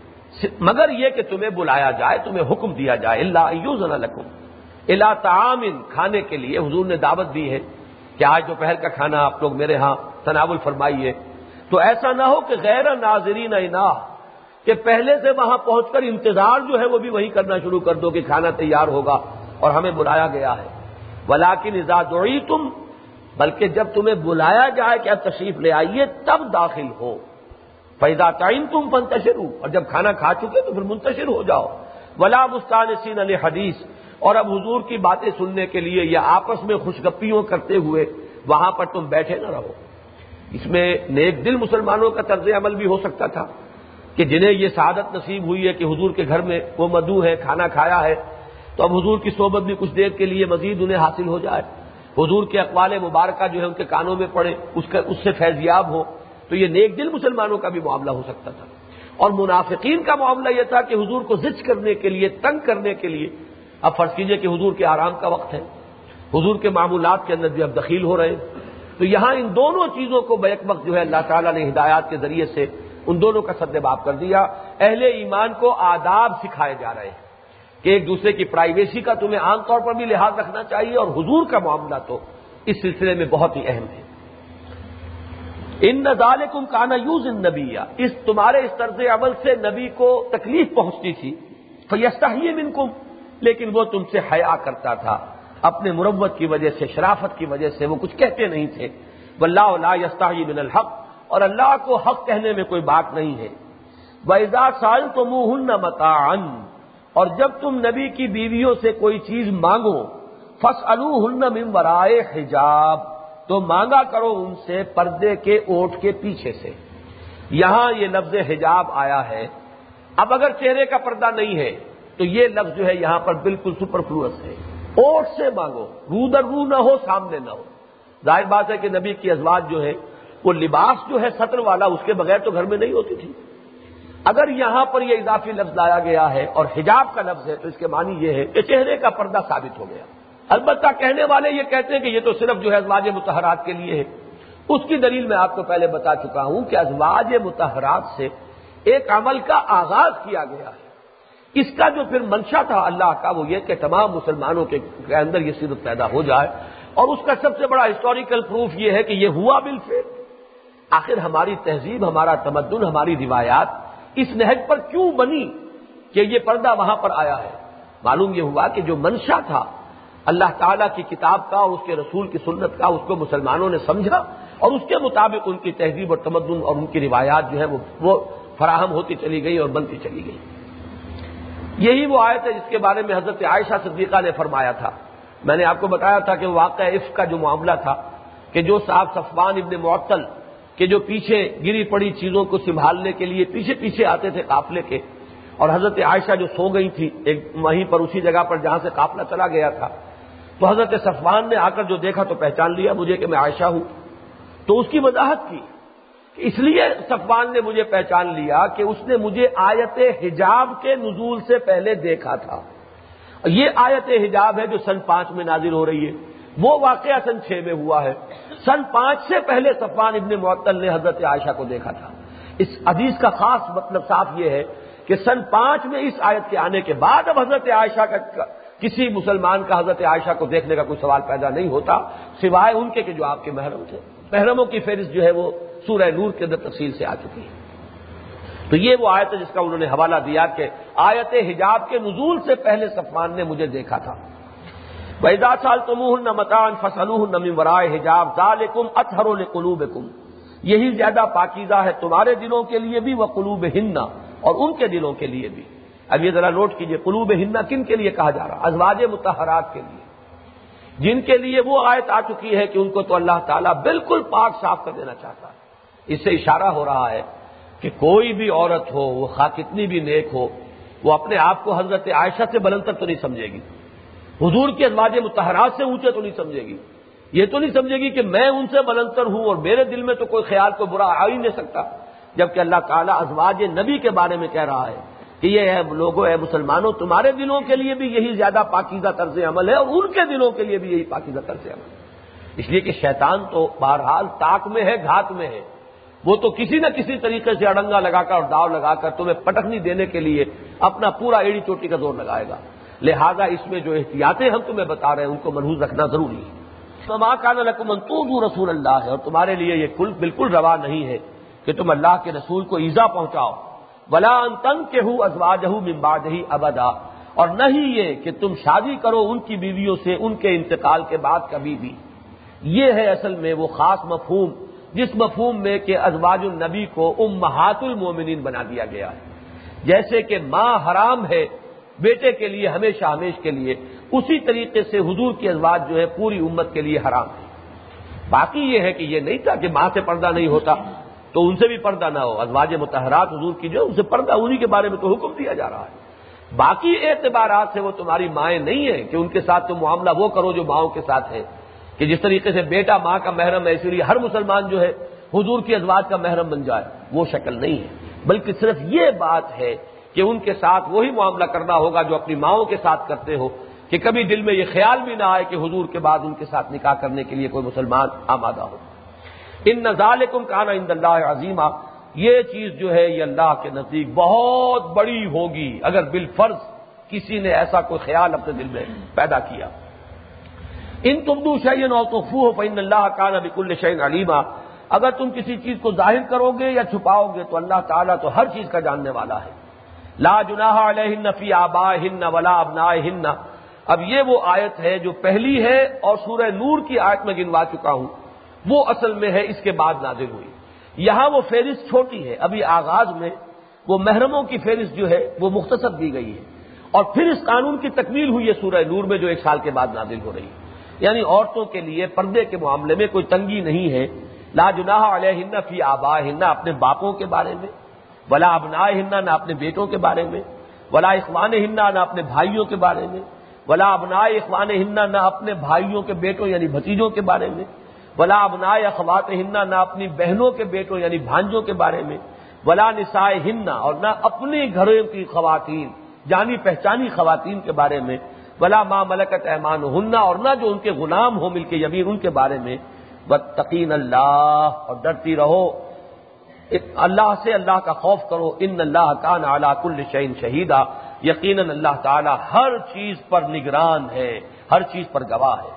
مگر یہ کہ تمہیں بلایا جائے، تمہیں حکم دیا جائے. الا یؤذن لکم الی طعام، کھانے کے لیے حضور نے دعوت دی ہے کہ آج دوپہر کا کھانا آپ لوگ میرے ہاں تناول فرمائیے. تو ایسا نہ ہو کہ غیر ناظرین اناہ، کہ پہلے سے وہاں پہنچ کر انتظار جو ہے وہ بھی وہی کرنا شروع کر دو کہ کھانا تیار ہوگا اور ہمیں بلایا گیا ہے. ولکن اذا دعیتم، بلکہ جب تمہیں بلایا جائے کہ اب تشریف لے آئیے تب داخل ہو. فاذا طعمتم فانتشروا، اور جب کھانا کھا چکے تو پھر منتشر ہو جاؤ. ولا مستانسین لحدیث، اور اب حضور کی باتیں سننے کے لیے یا آپس میں خوشگپیوں کرتے ہوئے وہاں پر تم بیٹھے نہ رہو. اس میں نیک دل مسلمانوں کا طرز عمل بھی ہو سکتا تھا کہ جنہیں یہ سعادت نصیب ہوئی ہے کہ حضور کے گھر میں وہ مدعو ہے، کھانا کھایا ہے، تو اب حضور کی صحبت بھی کچھ دیر کے لیے مزید انہیں حاصل ہو جائے، حضور کے اقوال مبارکہ جو ہے ان کے کانوں میں پڑے، اس سے فیضیاب ہو. تو یہ نیک دل مسلمانوں کا بھی معاملہ ہو سکتا تھا. اور منافقین کا معاملہ یہ تھا کہ حضور کو زج کرنے کے لیے، تنگ کرنے کے لیے، اب فرض کیجئے کہ حضور کے آرام کا وقت ہے، حضور کے معمولات کے اندر بھی اب دخیل ہو رہے ہیں، تو یہاں ان دونوں چیزوں کو بیک وقت جو ہے اللہ تعالیٰ نے ہدایات کے ذریعے سے ان دونوں کا سد باب کر دیا. اہل ایمان کو آداب سکھائے جا رہے ہیں کہ ایک دوسرے کی پرائیویسی کا تمہیں عام طور پر بھی لحاظ رکھنا چاہیے، اور حضور کا معاملہ تو اس سلسلے میں بہت ہی اہم ہے. ان ذالکم کان یؤذی النبی، اس تمہارے اس طرز عمل سے نبی کو تکلیف پہنچتی تھی، فیستحیی منکم، لیکن وہ تم سے حیا کرتا تھا، اپنے مروت کی وجہ سے، شرافت کی وجہ سے وہ کچھ کہتے نہیں تھے۔ واللہ لا یستحیی من الحق، اور اللہ کو حق کہنے میں کوئی بات نہیں ہے۔ وَإِذَا سَأَلْتُمُوهُنَّ مَتَاعًا، اور جب تم نبی کی بیویوں سے کوئی چیز مانگو، فَاسْأَلُوهُنَّ مِنْ وَرَائِ حِجَاب، تو مانگا کرو ان سے پردے کے اوٹ کے پیچھے سے۔ یہاں یہ لفظ حجاب آیا ہے۔ اب اگر چہرے کا پردہ نہیں ہے تو یہ لفظ جو ہے یہاں پر بالکل سپرفلوس ہے۔ اوٹ سے مانگو، رو در رو نہ ہو، سامنے نہ ہو۔ ظاہر بات ہے کہ نبی کی ازواج جو ہے وہ لباس جو ہے سطر والا، اس کے بغیر تو گھر میں نہیں ہوتی تھی۔ اگر یہاں پر یہ اضافی لفظ لایا گیا ہے اور حجاب کا لفظ ہے تو اس کے معنی یہ ہے کہ چہرے کا پردہ ثابت ہو گیا۔ البتہ کہنے والے یہ کہتے ہیں کہ یہ تو صرف جو ہے ازواج مطہرات کے لیے ہے۔ اس کی دلیل میں آپ کو پہلے بتا چکا ہوں کہ ازواج مطہرات سے ایک عمل کا آغاز کیا گیا ہے۔ اس کا جو پھر منشا تھا اللہ کا وہ یہ کہ تمام مسلمانوں کے اندر یہ صدق پیدا ہو جائے، اور اس کا سب سے بڑا ہسٹوریکل پروف یہ ہے کہ یہ ہوا بالفعل۔ آخر ہماری تہذیب، ہمارا تمدن، ہماری روایات اس نہج پر کیوں بنی کہ یہ پردہ وہاں پر آیا ہے؟ معلوم یہ ہوا کہ جو منشا تھا اللہ تعالیٰ کی کتاب کا اور اس کے رسول کی سنت کا، اس کو مسلمانوں نے سمجھا اور اس کے مطابق ان کی تہذیب اور تمدن اور ان کی روایات جو ہے وہ فراہم ہوتی چلی گئی اور بنتی چلی گئی۔ یہی وہ آیت ہے جس کے بارے میں حضرت عائشہ صدیقہ نے فرمایا تھا۔ میں نے آپ کو بتایا تھا کہ وہ واقعہ عفق کا جو معاملہ تھا کہ جو صاحب صفوان ابن معطل کہ جو پیچھے گری پڑی چیزوں کو سنبھالنے کے لیے پیچھے پیچھے آتے تھے قافلے کے، اور حضرت عائشہ جو سو گئی تھی ایک وہیں پر اسی جگہ پر جہاں سے قافلہ چلا گیا تھا، تو حضرت صفوان نے آ کر جو دیکھا تو پہچان لیا مجھے کہ میں عائشہ ہوں، تو اس کی وضاحت کی کہ اس لیے صفوان نے مجھے پہچان لیا کہ اس نے مجھے آیت حجاب کے نزول سے پہلے دیکھا تھا۔ یہ آیت حجاب ہے جو سن 5 میں نازل ہو رہی ہے، وہ واقعہ سن 6 میں ہوا ہے۔ سن 5 سے پہلے صفوان ابن معطل نے حضرت عائشہ کو دیکھا تھا۔ اس حدیث کا خاص مطلب صاف یہ ہے کہ سن 5 میں اس آیت کے آنے کے بعد اب حضرت عائشہ کا کسی مسلمان کا حضرت عائشہ کو دیکھنے کا کوئی سوال پیدا نہیں ہوتا سوائے ان کے کہ جو آپ کے محرم تھے۔ محرموں کی فہرست جو ہے وہ سورہ نور کے اندر تفصیل سے آ چکی ہے۔ تو یہ وہ آیت ہے جس کا انہوں نے حوالہ دیا کہ آیت حجاب کے نزول سے پہلے صفوان نے مجھے دیکھا تھا۔ وَإِذَا سَأَلْتُمُوهُنَّ مَتَاعًا فَاسْأَلُوهُنَّ مِنْ وَرَاءِ حِجَابٍ ذَلِكُمْ أَطْهَرُ لِقُلُوبِكُمْ، یہی زیادہ پاکیزہ ہے تمہارے دلوں کے لیے بھی، وَقُلُوبِهِنَّ، اور ان کے دلوں کے لیے بھی۔ اب یہ ذرا نوٹ کیجئے، قلوبہن کن کے لیے کہا جا رہا؟ ازواج مطہرات کے لیے، جن کے لیے وہ آیت آ چکی ہے کہ ان کو تو اللہ تعالیٰ بالکل پاک صاف کر دینا چاہتا ہے۔ اس سے اشارہ ہو رہا ہے کہ کوئی بھی عورت ہو، وہ خواہ کتنی بھی نیک ہو، وہ اپنے آپ کو حضرت عائشہ سے بلندتر تو نہیں سمجھے گی، حضور کی ازواج مطہرات سے اونچے تو نہیں سمجھے گی، یہ تو نہیں سمجھے گی کہ میں ان سے بلندتر ہوں اور میرے دل میں تو کوئی خیال کو برا آ ہی نہیں سکتا، جبکہ اللہ تعالیٰ ازواج نبی کے بارے میں کہہ رہا ہے کہ یہ ہے لوگوں ہے مسلمانوں، تمہارے دلوں کے لیے بھی یہی زیادہ پاکیزہ طرز عمل ہے اور ان کے دلوں کے لیے بھی یہی پاکیزہ طرز عمل ہے۔ اس لیے کہ شیطان تو بہرحال طاق میں ہے، گھات میں ہے، وہ تو کسی نہ کسی طریقے سے اڑنگا لگا کر اور داؤ لگا کر تمہیں پٹخنی دینے کے لیے اپنا پورا ایڑی چوٹی کا زور لگائے گا۔ لہذا اس میں جو احتیاطیں ہم تمہیں بتا رہے ہیں ان کو ملحوظ رکھنا ضروری ہے۔ فَمَا كَانَ لَكُمْ أَن تُؤْذُوا رَسُولَ اللَّهِ، اور تمہارے لیے یہ بالکل روا نہیں ہے کہ تم اللہ کے رسول کو ایذا پہنچاؤ، وَلَا أَن تَنكِحُوا أَزْوَاجَهُ مِن بَعْدِهِ أَبَدًا، اور نہیں یہ کہ تم شادی کرو ان کی بیویوں سے ان کے انتقال کے بعد کبھی بھی۔ یہ ہے اصل میں وہ خاص مفہوم جس مفہوم میں کہ ازواج النبی کو امہات المومنین بنا دیا گیا ہے۔ جیسے کہ ماں حرام ہے بیٹے کے لیے ہمیشہ ہمیش کے لیے، اسی طریقے سے حضور کی ازواج جو ہے پوری امت کے لیے حرام ہے۔ باقی یہ ہے کہ یہ نہیں تھا کہ ماں سے پردہ نہیں ہوتا تو ان سے بھی پردہ نہ ہو، ازواج مطہرات حضور کی جو ان سے پردہ، انہی کے بارے میں تو حکم دیا جا رہا ہے۔ باقی اعتبارات سے وہ تمہاری مائیں نہیں ہیں کہ ان کے ساتھ تم معاملہ وہ کرو جو ماؤں کے ساتھ ہے، کہ جس طریقے سے بیٹا ماں کا محرم ہے اسی لیے ہر مسلمان جو ہے حضور کی ازواج کا محرم بن جائے، وہ شکل نہیں ہے، بلکہ صرف یہ بات ہے کہ ان کے ساتھ وہی معاملہ کرنا ہوگا جو اپنی ماؤں کے ساتھ کرتے ہو، کہ کبھی دل میں یہ خیال بھی نہ آئے کہ حضور کے بعد ان کے ساتھ نکاح کرنے کے لیے کوئی مسلمان آمادہ ہو۔ ان ذالکم کان عند اللہ عظیما، یہ چیز جو ہے یہ اللہ کے نزدیک بہت بڑی ہوگی اگر بالفرض کسی نے ایسا کوئی خیال اپنے دل میں پیدا کیا۔ ان تبدوا شیئا او تخفوه فإن اللہ کان بكل شیء علیما، اگر تم کسی چیز کو ظاہر کرو گے یا چھپاؤ گے تو اللہ تعالیٰ تو ہر چیز کا جاننے والا ہے۔ لا جناح علیہن فی آبائہن ولا ابنائہن، اب یہ وہ آیت ہے جو پہلی ہے اور سورہ نور کی آیت میں گنوا چکا ہوں، وہ اصل میں ہے اس کے بعد نازل ہوئی۔ یہاں وہ فہرست چھوٹی ہے، ابھی آغاز میں وہ محرموں کی فہرست جو ہے وہ مختصر دی گئی ہے، اور پھر اس قانون کی تکمیل ہوئی ہے سورہ نور میں جو 1 سال کے بعد نازل ہو رہی ہے۔ یعنی عورتوں کے لیے پردے کے معاملے میں کوئی تنگی نہیں ہے۔ لا جناح علیہن فی آبائہن، اپنے باپوں کے بارے میں، ولا ابنائہن، نہ اپنے بیٹوں کے بارے میں، ولا اخوانہن، نہ اپنے بھائیوں کے بارے میں، ولا ابناء اخوانہن، نہ اپنے بھائیوں کے بیٹوں یعنی بھتیجوں کے بارے میں، ولا ابناء اخواتہن، نہ اپنی بہنوں کے بیٹوں یعنی بھانجوں کے بارے میں، ولا نسائہن، اور نہ اپنے گھروں کی خواتین جانی پہچانی خواتین کے بارے میں، ولا ما ملکت ایمانہن، اور نہ جو ان کے غلام ہو ملک یمین ان کے بارے میں، واتقین اللہ، اور ڈرتی رہو اللہ سے، اللہ کا خوف کرو، ان اللہ کان علی کل شیء شہیدا، یقیناً اللہ تعالی ہر چیز پر نگران ہے، ہر چیز پر گواہ ہے۔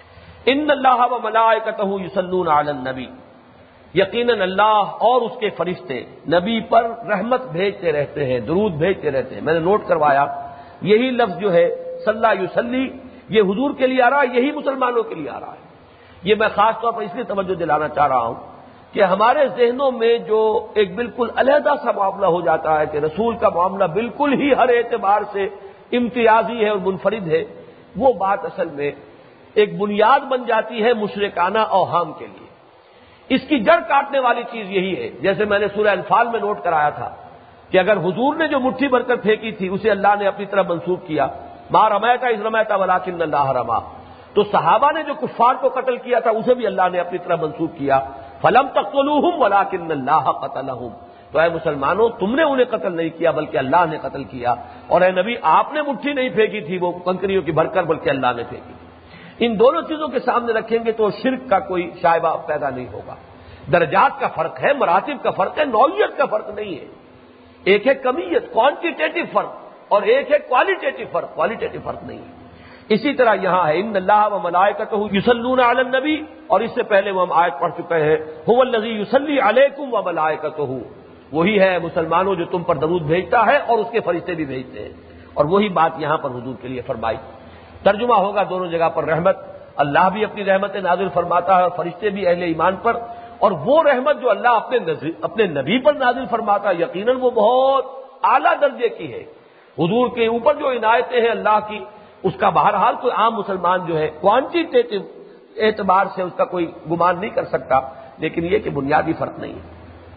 ان اللہ و ملائکتہ یصلون علی النبی، یقیناً اللہ اور اس کے فرشتے نبی پر رحمت بھیجتے رہتے ہیں، درود بھیجتے رہتے ہیں۔ میں نے نوٹ کروایا یہی لفظ جو ہے صلی یصلی، یہ حضور کے لیے آ رہا ہے، یہی مسلمانوں کے لیے آ رہا ہے۔ یہ میں خاص طور پر اس لیے توجہ دلانا چاہ رہا ہوں کہ ہمارے ذہنوں میں جو ایک بالکل علیحدہ سا معاملہ ہو جاتا ہے کہ رسول کا معاملہ بالکل ہی ہر اعتبار سے امتیازی ہے اور منفرد ہے، وہ بات اصل میں ایک بنیاد بن جاتی ہے مشرکانہ اوہام کے لیے۔ اس کی جڑ کاٹنے والی چیز یہی ہے، جیسے میں نے سورہ انفال میں نوٹ کرایا تھا کہ اگر حضور نے جو مٹھی بھر کر پھینکی تھی اسے اللہ نے اپنی طرف منسوب کیا، ما رمیت اذ رمیت ولکن اللہ رمی، تو صحابہ نے جو کفار کو قتل کیا تھا اسے بھی اللہ نے اپنی طرف منسوب کیا، فلم تقتلوہم ولکن اللہ قتلہم، تو اے مسلمانوں تم نے انہیں قتل نہیں کیا بلکہ اللہ نے قتل کیا، اور اے نبی آپ نے مٹھی نہیں پھینکی تھی وہ کنکریوں کی بھر کر بلکہ اللہ نے پھینکی تھی۔ ان دونوں چیزوں کے سامنے رکھیں گے تو شرک کا کوئی شائبہ پیدا نہیں ہوگا۔ درجات کا فرق ہے، مراتب کا فرق ہے، نوعیت کا فرق نہیں ہے۔ ایک ہے کمیت، کوانٹیٹیو فرق، اور ایک ہے کوالٹیٹیو فرق، کوالٹیٹیو فرق نہیں ہے۔ اسی طرح یہاں ہے ان اللہ و ملائکتہ یصلون علی النبی، اور اس سے پہلے وہ ہم آیت پڑھ چکے ہیں هو الذی یصلی علیکم و ملائکتہ، وہی ہے مسلمانوں جو تم پر درود بھیجتا ہے اور اس کے فرشتے بھی بھیجتے ہیں، اور وہی بات یہاں پر حضور کے لیے فرمائی۔ ترجمہ ہوگا دونوں جگہ پر رحمت، اللہ بھی اپنی رحمت نازل فرماتا ہے اور فرشتے بھی اہل ایمان پر، اور وہ رحمت جو اللہ اپنے نبی پر نازل فرماتا ہے یقیناً وہ بہت اعلیٰ درجے کی ہے۔ حضور کے اوپر جو عنایتیں ہیں اللہ کی، اس کا بہرحال کوئی عام مسلمان جو ہے کوانٹیٹیو اعتبار سے اس کا کوئی گمان نہیں کر سکتا، لیکن یہ کہ بنیادی فرق نہیں ہے۔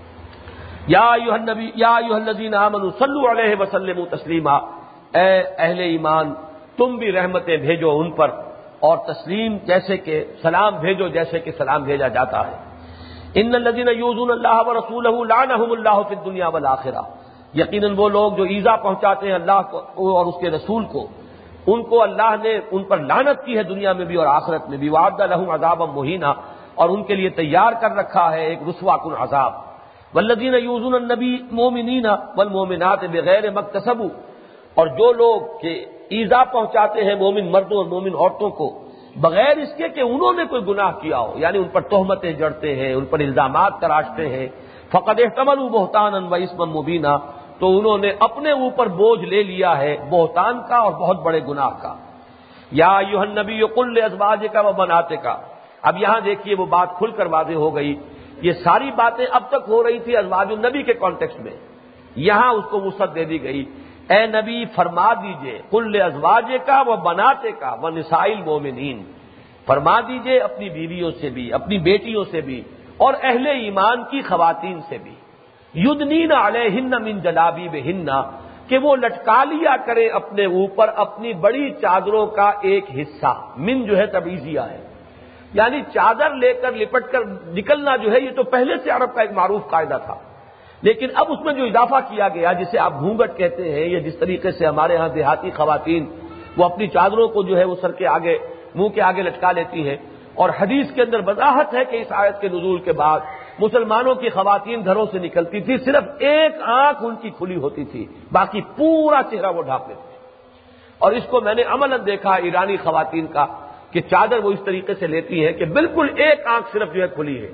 یا ایھا النبی یا ایھا الذین آمنوا صلوا علیہ وسلموا تسلیما، اے اہل ایمان تم بھی رحمتیں بھیجو ان پر، اور تسلیم جیسے کہ سلام بھیجو جیسے کہ سلام بھیجا جاتا ہے۔ ان الذین یؤذون اللہ ورسولہ لعنہم اللہ فی الدنیا والآخرہ، یقیناً وہ لوگ جو ایذا پہنچاتے ہیں اللہ کو اور اس کے رسول کو، ان کو اللہ نے ان پر لعنت کی ہے دنیا میں بھی اور آخرت میں بھی، وَأَعَدَّ لَهُمْ عَذَابًا مُهِينًا، اور ان کے لیے تیار کر رکھا ہے ایک رسوا کن عذاب۔ وَالَّذِينَ يُؤْذُونَ النَّبِيَّ مُؤْمِنِينَ وَالْمُؤْمِنَاتِ بِغَيْرِ مَا اكْتَسَبُوا، اور جو لوگ کہ ایذا پہنچاتے ہیں مومن مردوں اور مومن عورتوں کو بغیر اس کے کہ انہوں نے کوئی گناہ کیا ہو، یعنی ان پر تہمتیں جڑتے ہیں، ان پر الزامات تراشتے ہیں، فَقَدِ احْتَمَلُوا بُهْتَانًا وَإِثْمًا مُبِينًا، تو انہوں نے اپنے اوپر بوجھ لے لیا ہے بہتان کا اور بہت بڑے گناہ کا۔ یا ایھا النبی قل لازواجک وبناتک، اب یہاں دیکھیے وہ بات کھل کر واضح ہو گئی، یہ ساری باتیں اب تک ہو رہی تھی ازواج النبی کے کانٹیکسٹ میں، یہاں اس کو وسعت دے دی گئی، اے نبی فرما دیجئے قل لازواجک وبناتک ونساء المؤمنین، فرما دیجئے اپنی بیویوں سے بھی، اپنی بیٹیوں سے بھی، اور اہل ایمان کی خواتین سے بھی، یدنین علیہن من جلابیبہن، کہ وہ لٹکا لیا کرے اپنے اوپر اپنی بڑی چادروں کا ایک حصہ، من جو ہے تبعیضیہ ہے، یعنی چادر لے کر لپٹ کر نکلنا جو ہے یہ تو پہلے سے عرب کا ایک معروف قاعدہ تھا، لیکن اب اس میں جو اضافہ کیا گیا جسے آپ گھونگھٹ کہتے ہیں، یا جس طریقے سے ہمارے ہاں دیہاتی خواتین وہ اپنی چادروں کو جو ہے وہ سر کے آگے منہ کے آگے لٹکا لیتی ہیں، اور حدیث کے اندر وضاحت ہے کہ اس آیت کے نزول کے بعد مسلمانوں کی خواتین گھروں سے نکلتی تھی، صرف ایک آنکھ ان کی کھلی ہوتی تھی، باقی پورا چہرہ وہ ڈھانپ لیتے تھے، اور اس کو میں نے عملاً دیکھا ایرانی خواتین کا کہ چادر وہ اس طریقے سے لیتی ہیں کہ بالکل ایک آنکھ صرف جو ہے کھلی ہے،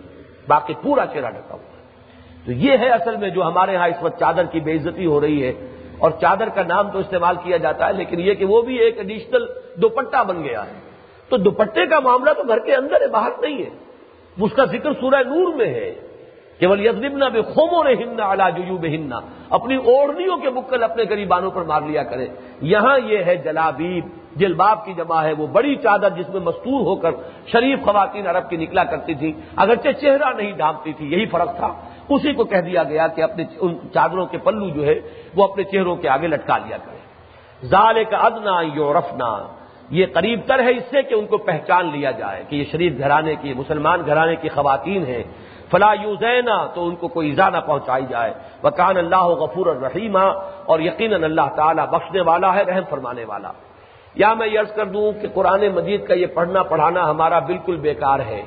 باقی پورا چہرہ ڈھکا ہوا ہے۔ تو یہ ہے اصل میں جو ہمارے ہاں اس وقت چادر کی بے عزتی ہو رہی ہے، اور چادر کا نام تو استعمال کیا جاتا ہے، لیکن یہ کہ وہ بھی ایک ایڈیشنل دوپٹہ بن گیا ہے۔ تو دوپٹے کا معاملہ تو گھر کے اندر ہے، باہر نہیں ہے۔ اس کا ذکر سورہ نور میں ہے کہ وَلْيَضْرِبْنَ بِخُمُرِهِنَّ عَلَى جُيُوبِهِنَّ، اپنی اوڑھنیوں کے بکل اپنے گریبانوں پر مار لیا کرے۔ یہاں یہ ہے جلابیب، جلباب کی جمع ہے، وہ بڑی چادر جس میں مستور ہو کر شریف خواتین عرب کی نکلا کرتی تھی، اگرچہ چہرہ نہیں ڈھانپتی تھی، یہی فرق تھا۔ اسی کو کہہ دیا گیا کہ اپنے ان چادروں کے پلو جو ہے وہ اپنے چہروں کے آگے لٹکا لیا کرے۔ ذَلِكَ أَدْنَىٰ أَن يُعْرَفْنَا، یہ قریب تر ہے اس سے کہ ان کو پہچان لیا جائے کہ یہ شریف گھرانے کی، مسلمان گھرانے کی خواتین ہیں۔ فلا یوزینا، تو ان کو کوئی ایذا نہ پہنچائی جائے۔ وکان اللہ غفور الرحیم، اور یقیناً اللہ تعالیٰ بخشنے والا ہے، رحم فرمانے والا۔ یا میں یہ عرض کر دوں کہ قرآن مجید کا یہ پڑھنا پڑھانا ہمارا بالکل بیکار ہے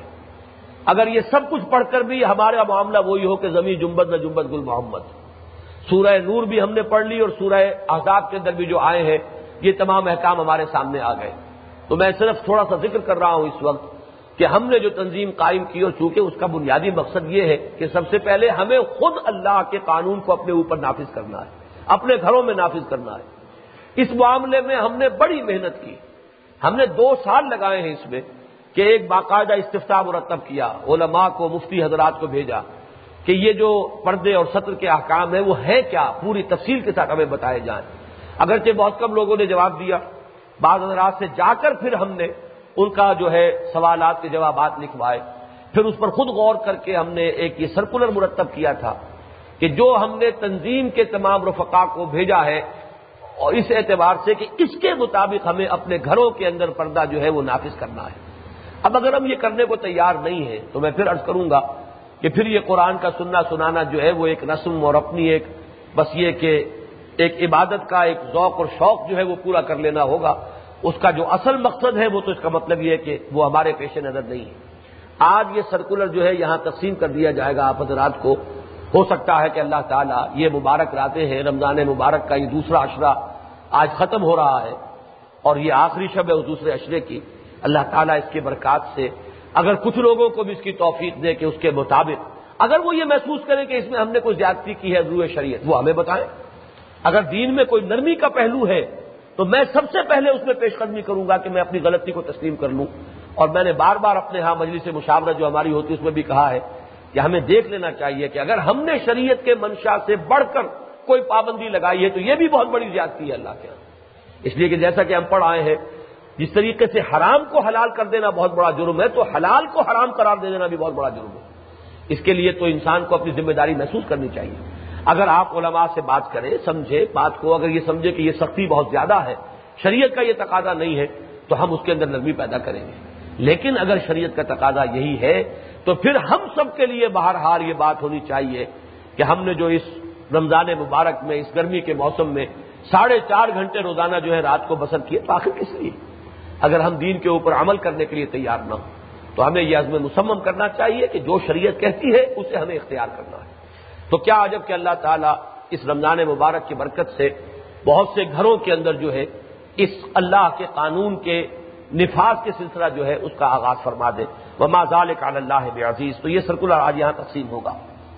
اگر یہ سب کچھ پڑھ کر بھی ہمارا معاملہ وہی ہو کہ زمین جنبد نہ جنبد گل محمد۔ سورہ نور بھی ہم نے پڑھ لی، اور سورہ احزاب کے اندر بھی جو آئے ہیں یہ تمام احکام ہمارے سامنے آ گئے۔ تو میں صرف تھوڑا سا ذکر کر رہا ہوں اس وقت کہ ہم نے جو تنظیم قائم کی، اور چونکہ اس کا بنیادی مقصد یہ ہے کہ سب سے پہلے ہمیں خود اللہ کے قانون کو اپنے اوپر نافذ کرنا ہے، اپنے گھروں میں نافذ کرنا ہے۔ اس معاملے میں ہم نے بڑی محنت کی، ہم نے 2 سال لگائے ہیں اس میں کہ ایک باقاعدہ استفتاء مرتب کیا، علماء کو، مفتی حضرات کو بھیجا کہ یہ جو پردے اور ستر کے احکام ہیں وہ ہیں کیا، پوری تفصیل کے ساتھ ہمیں بتائے جائیں۔ اگرچہ بہت کم لوگوں نے جواب دیا، بعض حضرات سے جا کر پھر ہم نے ان کا جو ہے سوالات کے جوابات لکھوائے، پھر اس پر خود غور کر کے ہم نے ایک یہ سرکولر مرتب کیا تھا کہ جو ہم نے تنظیم کے تمام رفقا کو بھیجا ہے، اور اس اعتبار سے کہ اس کے مطابق ہمیں اپنے گھروں کے اندر پردہ جو ہے وہ نافذ کرنا ہے۔ اب اگر ہم یہ کرنے کو تیار نہیں ہیں تو میں پھر عرض کروں گا کہ پھر یہ قرآن کا سننا سنانا جو ہے وہ ایک رسم اور اپنی ایک بس یہ کہ ایک عبادت کا ایک ذوق اور شوق جو ہے وہ پورا کر لینا ہوگا، اس کا جو اصل مقصد ہے وہ تو اس کا مطلب یہ ہے کہ وہ ہمارے پیش نظر نہیں ہے۔ آج یہ سرکولر جو ہے یہاں تقسیم کر دیا جائے گا آپ حضرات کو، ہو سکتا ہے کہ اللہ تعالیٰ یہ مبارک راتیں ہیں، رمضان مبارک کا یہ دوسرا عشرہ آج ختم ہو رہا ہے، اور یہ آخری شب ہے اس دوسرے عشرے کی، اللہ تعالیٰ اس کے برکات سے اگر کچھ لوگوں کو بھی اس کی توفیق دے کہ اس کے مطابق اگر وہ یہ محسوس کریں کہ اس میں ہم نے کوئی زیادتی کی ہے روح شریعت، وہ ہمیں بتائیں۔ اگر دین میں کوئی نرمی کا پہلو ہے تو میں سب سے پہلے اس میں پیش قدمی کروں گا کہ میں اپنی غلطی کو تسلیم کر لوں، اور میں نے بار بار اپنے ہاں مجلس مشاورت جو ہماری ہوتی ہے اس میں بھی کہا ہے کہ ہمیں دیکھ لینا چاہیے کہ اگر ہم نے شریعت کے منشا سے بڑھ کر کوئی پابندی لگائی ہے تو یہ بھی بہت بڑی زیادتی ہے اللہ کے ہاں، اس لیے کہ جیسا کہ ہم پڑھ آئے ہیں جس طریقے سے حرام کو حلال کر دینا بہت بڑا جرم ہے، تو حلال کو حرام قرار دے دینا بھی بہت بڑا جرم ہے۔ اس کے لیے تو انسان کو اپنی ذمہ داری محسوس کرنی چاہیے۔ اگر آپ علماء سے بات کریں، سمجھے بات کو، اگر یہ سمجھے کہ یہ سختی بہت زیادہ ہے، شریعت کا یہ تقاضا نہیں ہے، تو ہم اس کے اندر نرمی پیدا کریں گے۔ لیکن اگر شریعت کا تقاضا یہی ہے تو پھر ہم سب کے لیے بہرحال یہ بات ہونی چاہیے کہ ہم نے جو اس رمضان مبارک میں اس گرمی کے موسم میں 4.5 گھنٹے روزانہ جو ہے رات کو بسر کیے، تو آخر کس لیے؟ اگر ہم دین کے اوپر عمل کرنے کے لیے تیار نہ ہوں تو ہمیں یہ عزم مصمم کرنا چاہیے کہ جو شریعت کہتی ہے اسے ہمیں اختیار کرنا ہے۔ تو کیا عجب کہ اللہ تعالیٰ اس رمضان مبارک کی برکت سے بہت سے گھروں کے اندر جو ہے اس اللہ کے قانون کے نفاذ کے سلسلہ جو ہے اس کا آغاز فرما دے۔ وما ذلک علی اللہ بعزیز۔ تو یہ سرکولر آج یہاں تقسیم ہوگا۔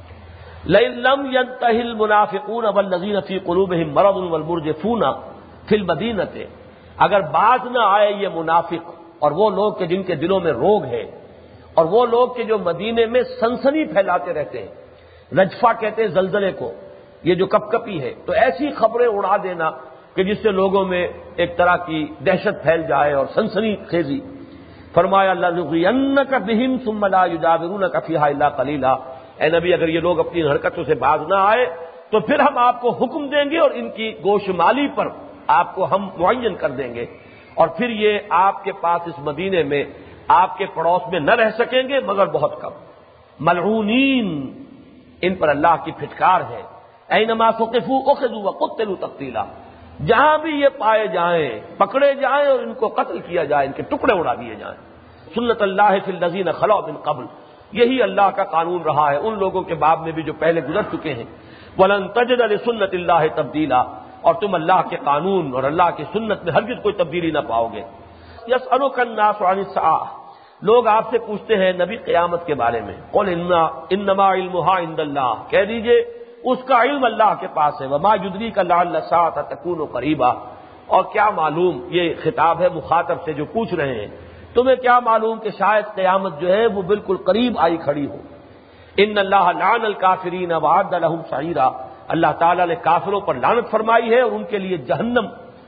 لئن لم ينتهِ المنافقون والذین فی قلوبهم مرض والمرجفون فی المدینۃ، اگر باز نہ آئے یہ منافق اور وہ لوگ کہ جن کے دلوں میں روگ ہے، اور وہ لوگ کہ جو مدینے میں سنسنی پھیلاتے رہتے ہیں، رجفہ کہتے ہیں زلزلے کو، یہ جو کپ کپی ہے، تو ایسی خبریں اڑا دینا کہ جس سے لوگوں میں ایک طرح کی دہشت پھیل جائے اور سنسنی خیزی۔ فرمایا لَنُغْوِيَنَّكَ بِهِمْ ثُمَّ لَا يُجَاوِرُونَكَ فِيهَا إِلَّا قَلِيلًا، اے نبی اگر یہ لوگ اپنی حرکتوں سے باز نہ آئے تو پھر ہم آپ کو حکم دیں گے اور ان کی گوشمالی پر آپ کو ہم معین کر دیں گے، اور پھر یہ آپ کے پاس اس مدینے میں آپ کے پڑوس میں نہ رہ سکیں گے مگر بہت کم۔ ملعونین، ان پر اللہ کی پھٹکار ہے۔ اینما ثقفوا اخذوا وقتلوا تقتیلا، جہاں بھی یہ پائے جائیں پکڑے جائیں اور ان کو قتل کیا جائے، ان کے ٹکڑے اڑا دیے جائیں۔ سنت اللہ فی الذین خلوا من قبل، یہی اللہ کا قانون رہا ہے ان لوگوں کے باب میں بھی جو پہلے گزر چکے ہیں۔ ولن تجد لسنت اللہ تبدیلا، اور تم اللہ کے قانون اور اللہ کی سنت میں ہرگز کوئی تبدیلی نہ پاؤ گے۔ یسألک الناس عن الساعۃ، لوگ آپ سے پوچھتے ہیں نبی قیامت کے بارے میں، قل انما علمها عند اللہ، کہہ دیجئے اس کا علم اللہ کے پاس ہے، وما یدریک لعل الساعة تکون قریبا، اور کیا معلوم، یہ خطاب ہے مخاطب سے جو پوچھ رہے ہیں، تمہیں کیا معلوم کہ شاید قیامت جو ہے وہ بالکل قریب آئی کھڑی ہو۔ ان اللہ لعن الکافرین وعد لهم سعیرا، اللہ تعالیٰ نے کافروں پر لعنت فرمائی ہے اور ان کے لیے جہنم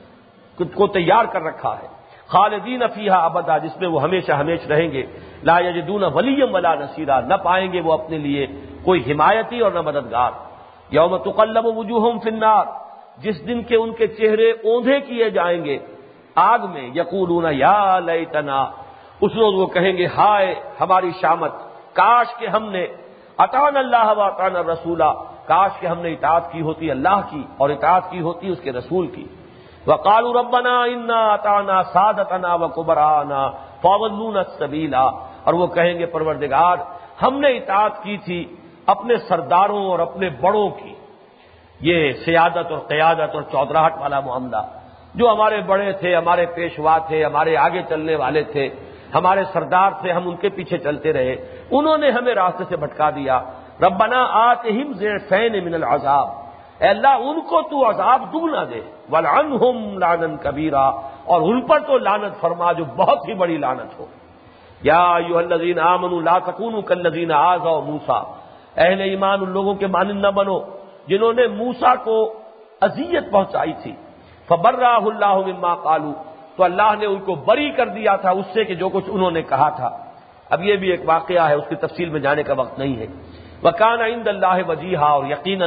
کو تیار کر رکھا ہے، خالدین فیہا ابدا، جس میں وہ ہمیشہ ہمیشہ رہیں گے، لا یجدون ولیا ولا نصیرا، نہ پائیں گے وہ اپنے لیے کوئی حمایتی اور نہ مددگار۔ یوم تقلب وجوہہم فی النار، جس دن کے ان کے چہرے اوندھے کیے جائیں گے آگ میں، یقولون یا لیتنا، اس روز وہ کہیں گے ہائے ہماری شامت، کاش کہ ہم نے اطعنا اللہ و اطعنا الرسول، کاش کہ ہم نے اطاعت کی ہوتی اللہ کی اور اطاعت کی ہوتی اس کے رسول کی۔ وقالوا ربنا انا اطعنا سادتنا وکبراءنا فاضلونا السبیل، اور وہ کہیں گے پروردگار ہم نے اطاعت کی تھی اپنے سرداروں اور اپنے بڑوں کی، یہ سیادت اور قیادت اور چودراہٹ والا معاملہ، جو ہمارے بڑے تھے، ہمارے پیشوا تھے، ہمارے آگے چلنے والے تھے، ہمارے سردار تھے، ہم ان کے پیچھے چلتے رہے، انہوں نے ہمیں راستے سے بھٹکا دیا۔ ربنا آتہم ضعفین من العذاب، اے اللہ ان کو تو عذاب دگنا دے، ولعنہم لعنا کبیرا، اور ان پر تو لعنت فرما جو بہت ہی بڑی لعنت ہو۔ یا ایھا الذین آمنوا لا تکونوا کالذین آذوا موسیٰ، اہل ایمان ان لوگوں کے مانند نہ بنو جنہوں نے موسیٰ کو اذیت پہنچائی تھی، فبرأہ اللہ مما قالوا، تو اللہ نے ان کو بری کر دیا تھا اس سے کہ جو کچھ انہوں نے کہا تھا۔ اب یہ بھی ایک واقعہ ہے، اس کی تفصیل میں جانے کا وقت نہیں ہے۔ وکان عند اللہ وجیہا، اور یقیناً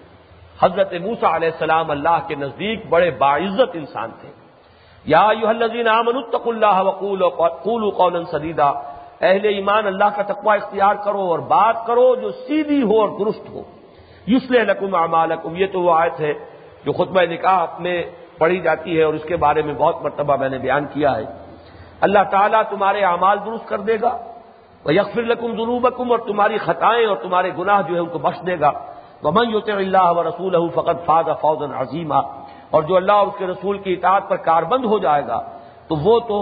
حضرت موسیٰ علیہ السلام اللہ کے نزدیک بڑے باعزت انسان تھے۔ یا ایھا الذین آمنوا اتقوا اللہ وقولوا قولا سدیدا، اہل ایمان اللہ کا تقوی اختیار کرو اور بات کرو جو سیدھی ہو اور درست ہو۔ یصلح لکم اعمالکم، یہ تو وہ آیت ہے جو خطبہ نکاح میں پڑھی جاتی ہے اور اس کے بارے میں بہت مرتبہ میں نے بیان کیا ہے۔ اللہ تعالیٰ تمہارے اعمال درست کر دے گا، وَيَغْفِرْ لَكُمْ ذُنُوبَكُمْ، اور تمہاری خطائیں اور تمہارے گناہ جو ہیں ان کو بخش دے گا۔ وَمَن يُطِعِ اللَّهَ وَرَسُولَهُ فَقَدْ فَازَ فَوْزًا عَظِيمًا، اور جو اللہ اور اس کے رسول کی اطاعت پر کاربند ہو جائے گا تو وہ تو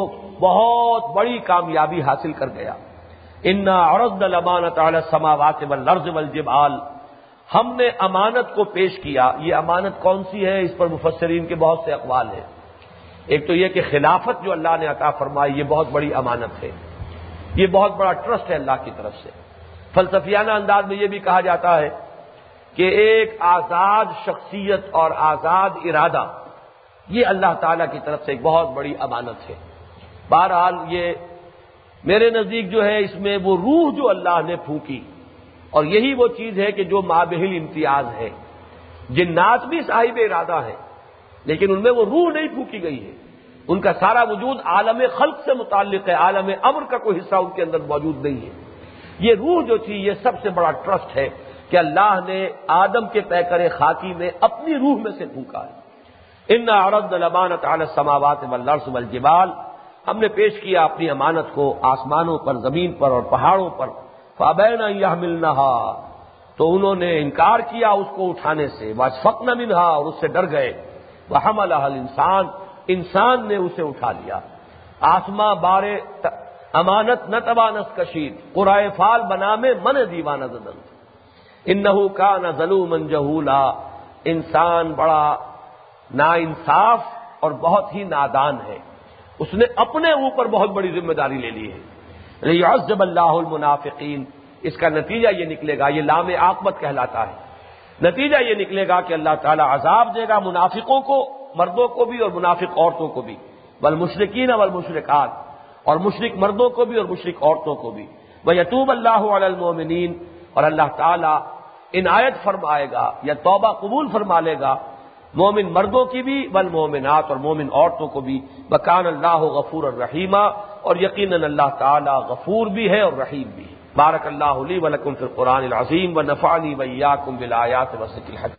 بہت بڑی کامیابی حاصل کر گیا۔ اِنَّا عَرَضْنَا الْأَمَانَةَ عَلَى السَّمَاوَاتِ وَالْأَرْضِ وَالْجِبَالِ، ہم نے امانت کو پیش کیا۔ یہ امانت کون سی ہے؟ اس پر مفسرین کے بہت سے اقوال ہیں۔ ایک تو یہ کہ خلافت جو اللہ نے عطا فرمائی یہ بہت بڑی امانت ہے، یہ بہت بڑا ٹرسٹ ہے اللہ کی طرف سے۔ فلسفیانہ انداز میں یہ بھی کہا جاتا ہے کہ ایک آزاد شخصیت اور آزاد ارادہ یہ اللہ تعالیٰ کی طرف سے ایک بہت بڑی امانت ہے۔ بہرحال یہ میرے نزدیک جو ہے اس میں وہ روح جو اللہ نے پھونکی، اور یہی وہ چیز ہے کہ جو مابہل امتیاز ہے۔ جنات بھی صاحب ارادہ ہے لیکن ان میں وہ روح نہیں پھونکی گئی ہے، ان کا سارا وجود عالم خلق سے متعلق ہے، عالم امر کا کوئی حصہ ان کے اندر موجود نہیں ہے۔ یہ روح جو تھی یہ سب سے بڑا ٹرسٹ ہے کہ اللہ نے آدم کے پیکر خاکی میں اپنی روح میں سے پھونکا ہے۔ اِنَّا عَرَضْنَا الْأَمَانَةَ عَلَى السَّمَاوَاتِ وَالْأَرْضِ وَالْجِبَالِ، ہم نے پیش کیا اپنی امانت کو آسمانوں پر، زمین پر اور پہاڑوں پر۔ فَأَبَيْنَ أَن يَحْمِلْنَهَا، تو انہوں نے انکار کیا اس کو اٹھانے سے، وَأَشْفَقْنَ مِنْهَا، اور اس سے ڈر گئے، وَحَمَلَهَا الْإِنسَانُ، انسان نے اسے اٹھا لیا۔ آسماں بارے امانت نہ توانس کشید، قرائے فال بنا میں من دیوانہ زدن، انہ کان ظلوما جہولا، انسان بڑا ناانصاف اور بہت ہی نادان ہے، اس نے اپنے اوپر بہت بڑی ذمہ داری لے لی ہے۔ لیعذب اللہ المنافقین، اس کا نتیجہ یہ نکلے گا، یہ لام عاقبت کہلاتا ہے، نتیجہ یہ نکلے گا کہ اللہ تعالیٰ عذاب دے گا منافقوں کو، مردوں کو بھی اور منافق عورتوں کو بھی، والمشرکین والمشرکات، اور مشرک مردوں کو بھی اور مشرک عورتوں کو بھی۔ وَيَتُوبَ اللَّهُ عَلَى الْمُؤْمِنِينَ، اور اللہ تعالیٰ عنایت فرمائے گا یا توبہ قبول فرما لے گا مومن مردوں کی بھی، والمؤمنات، اور مومن عورتوں کو بھی۔ وَكَانَ اللَّهُ غَفُورًا رَحِيمًا، اور یقیناً اللہ تعالیٰ غفور بھی ہے اور رحیم بھی ہے۔ بارک اللہ لی ولکم فی القرآن العظیم ونفعنی وإیاکم بالآیات والذکر الحکیم۔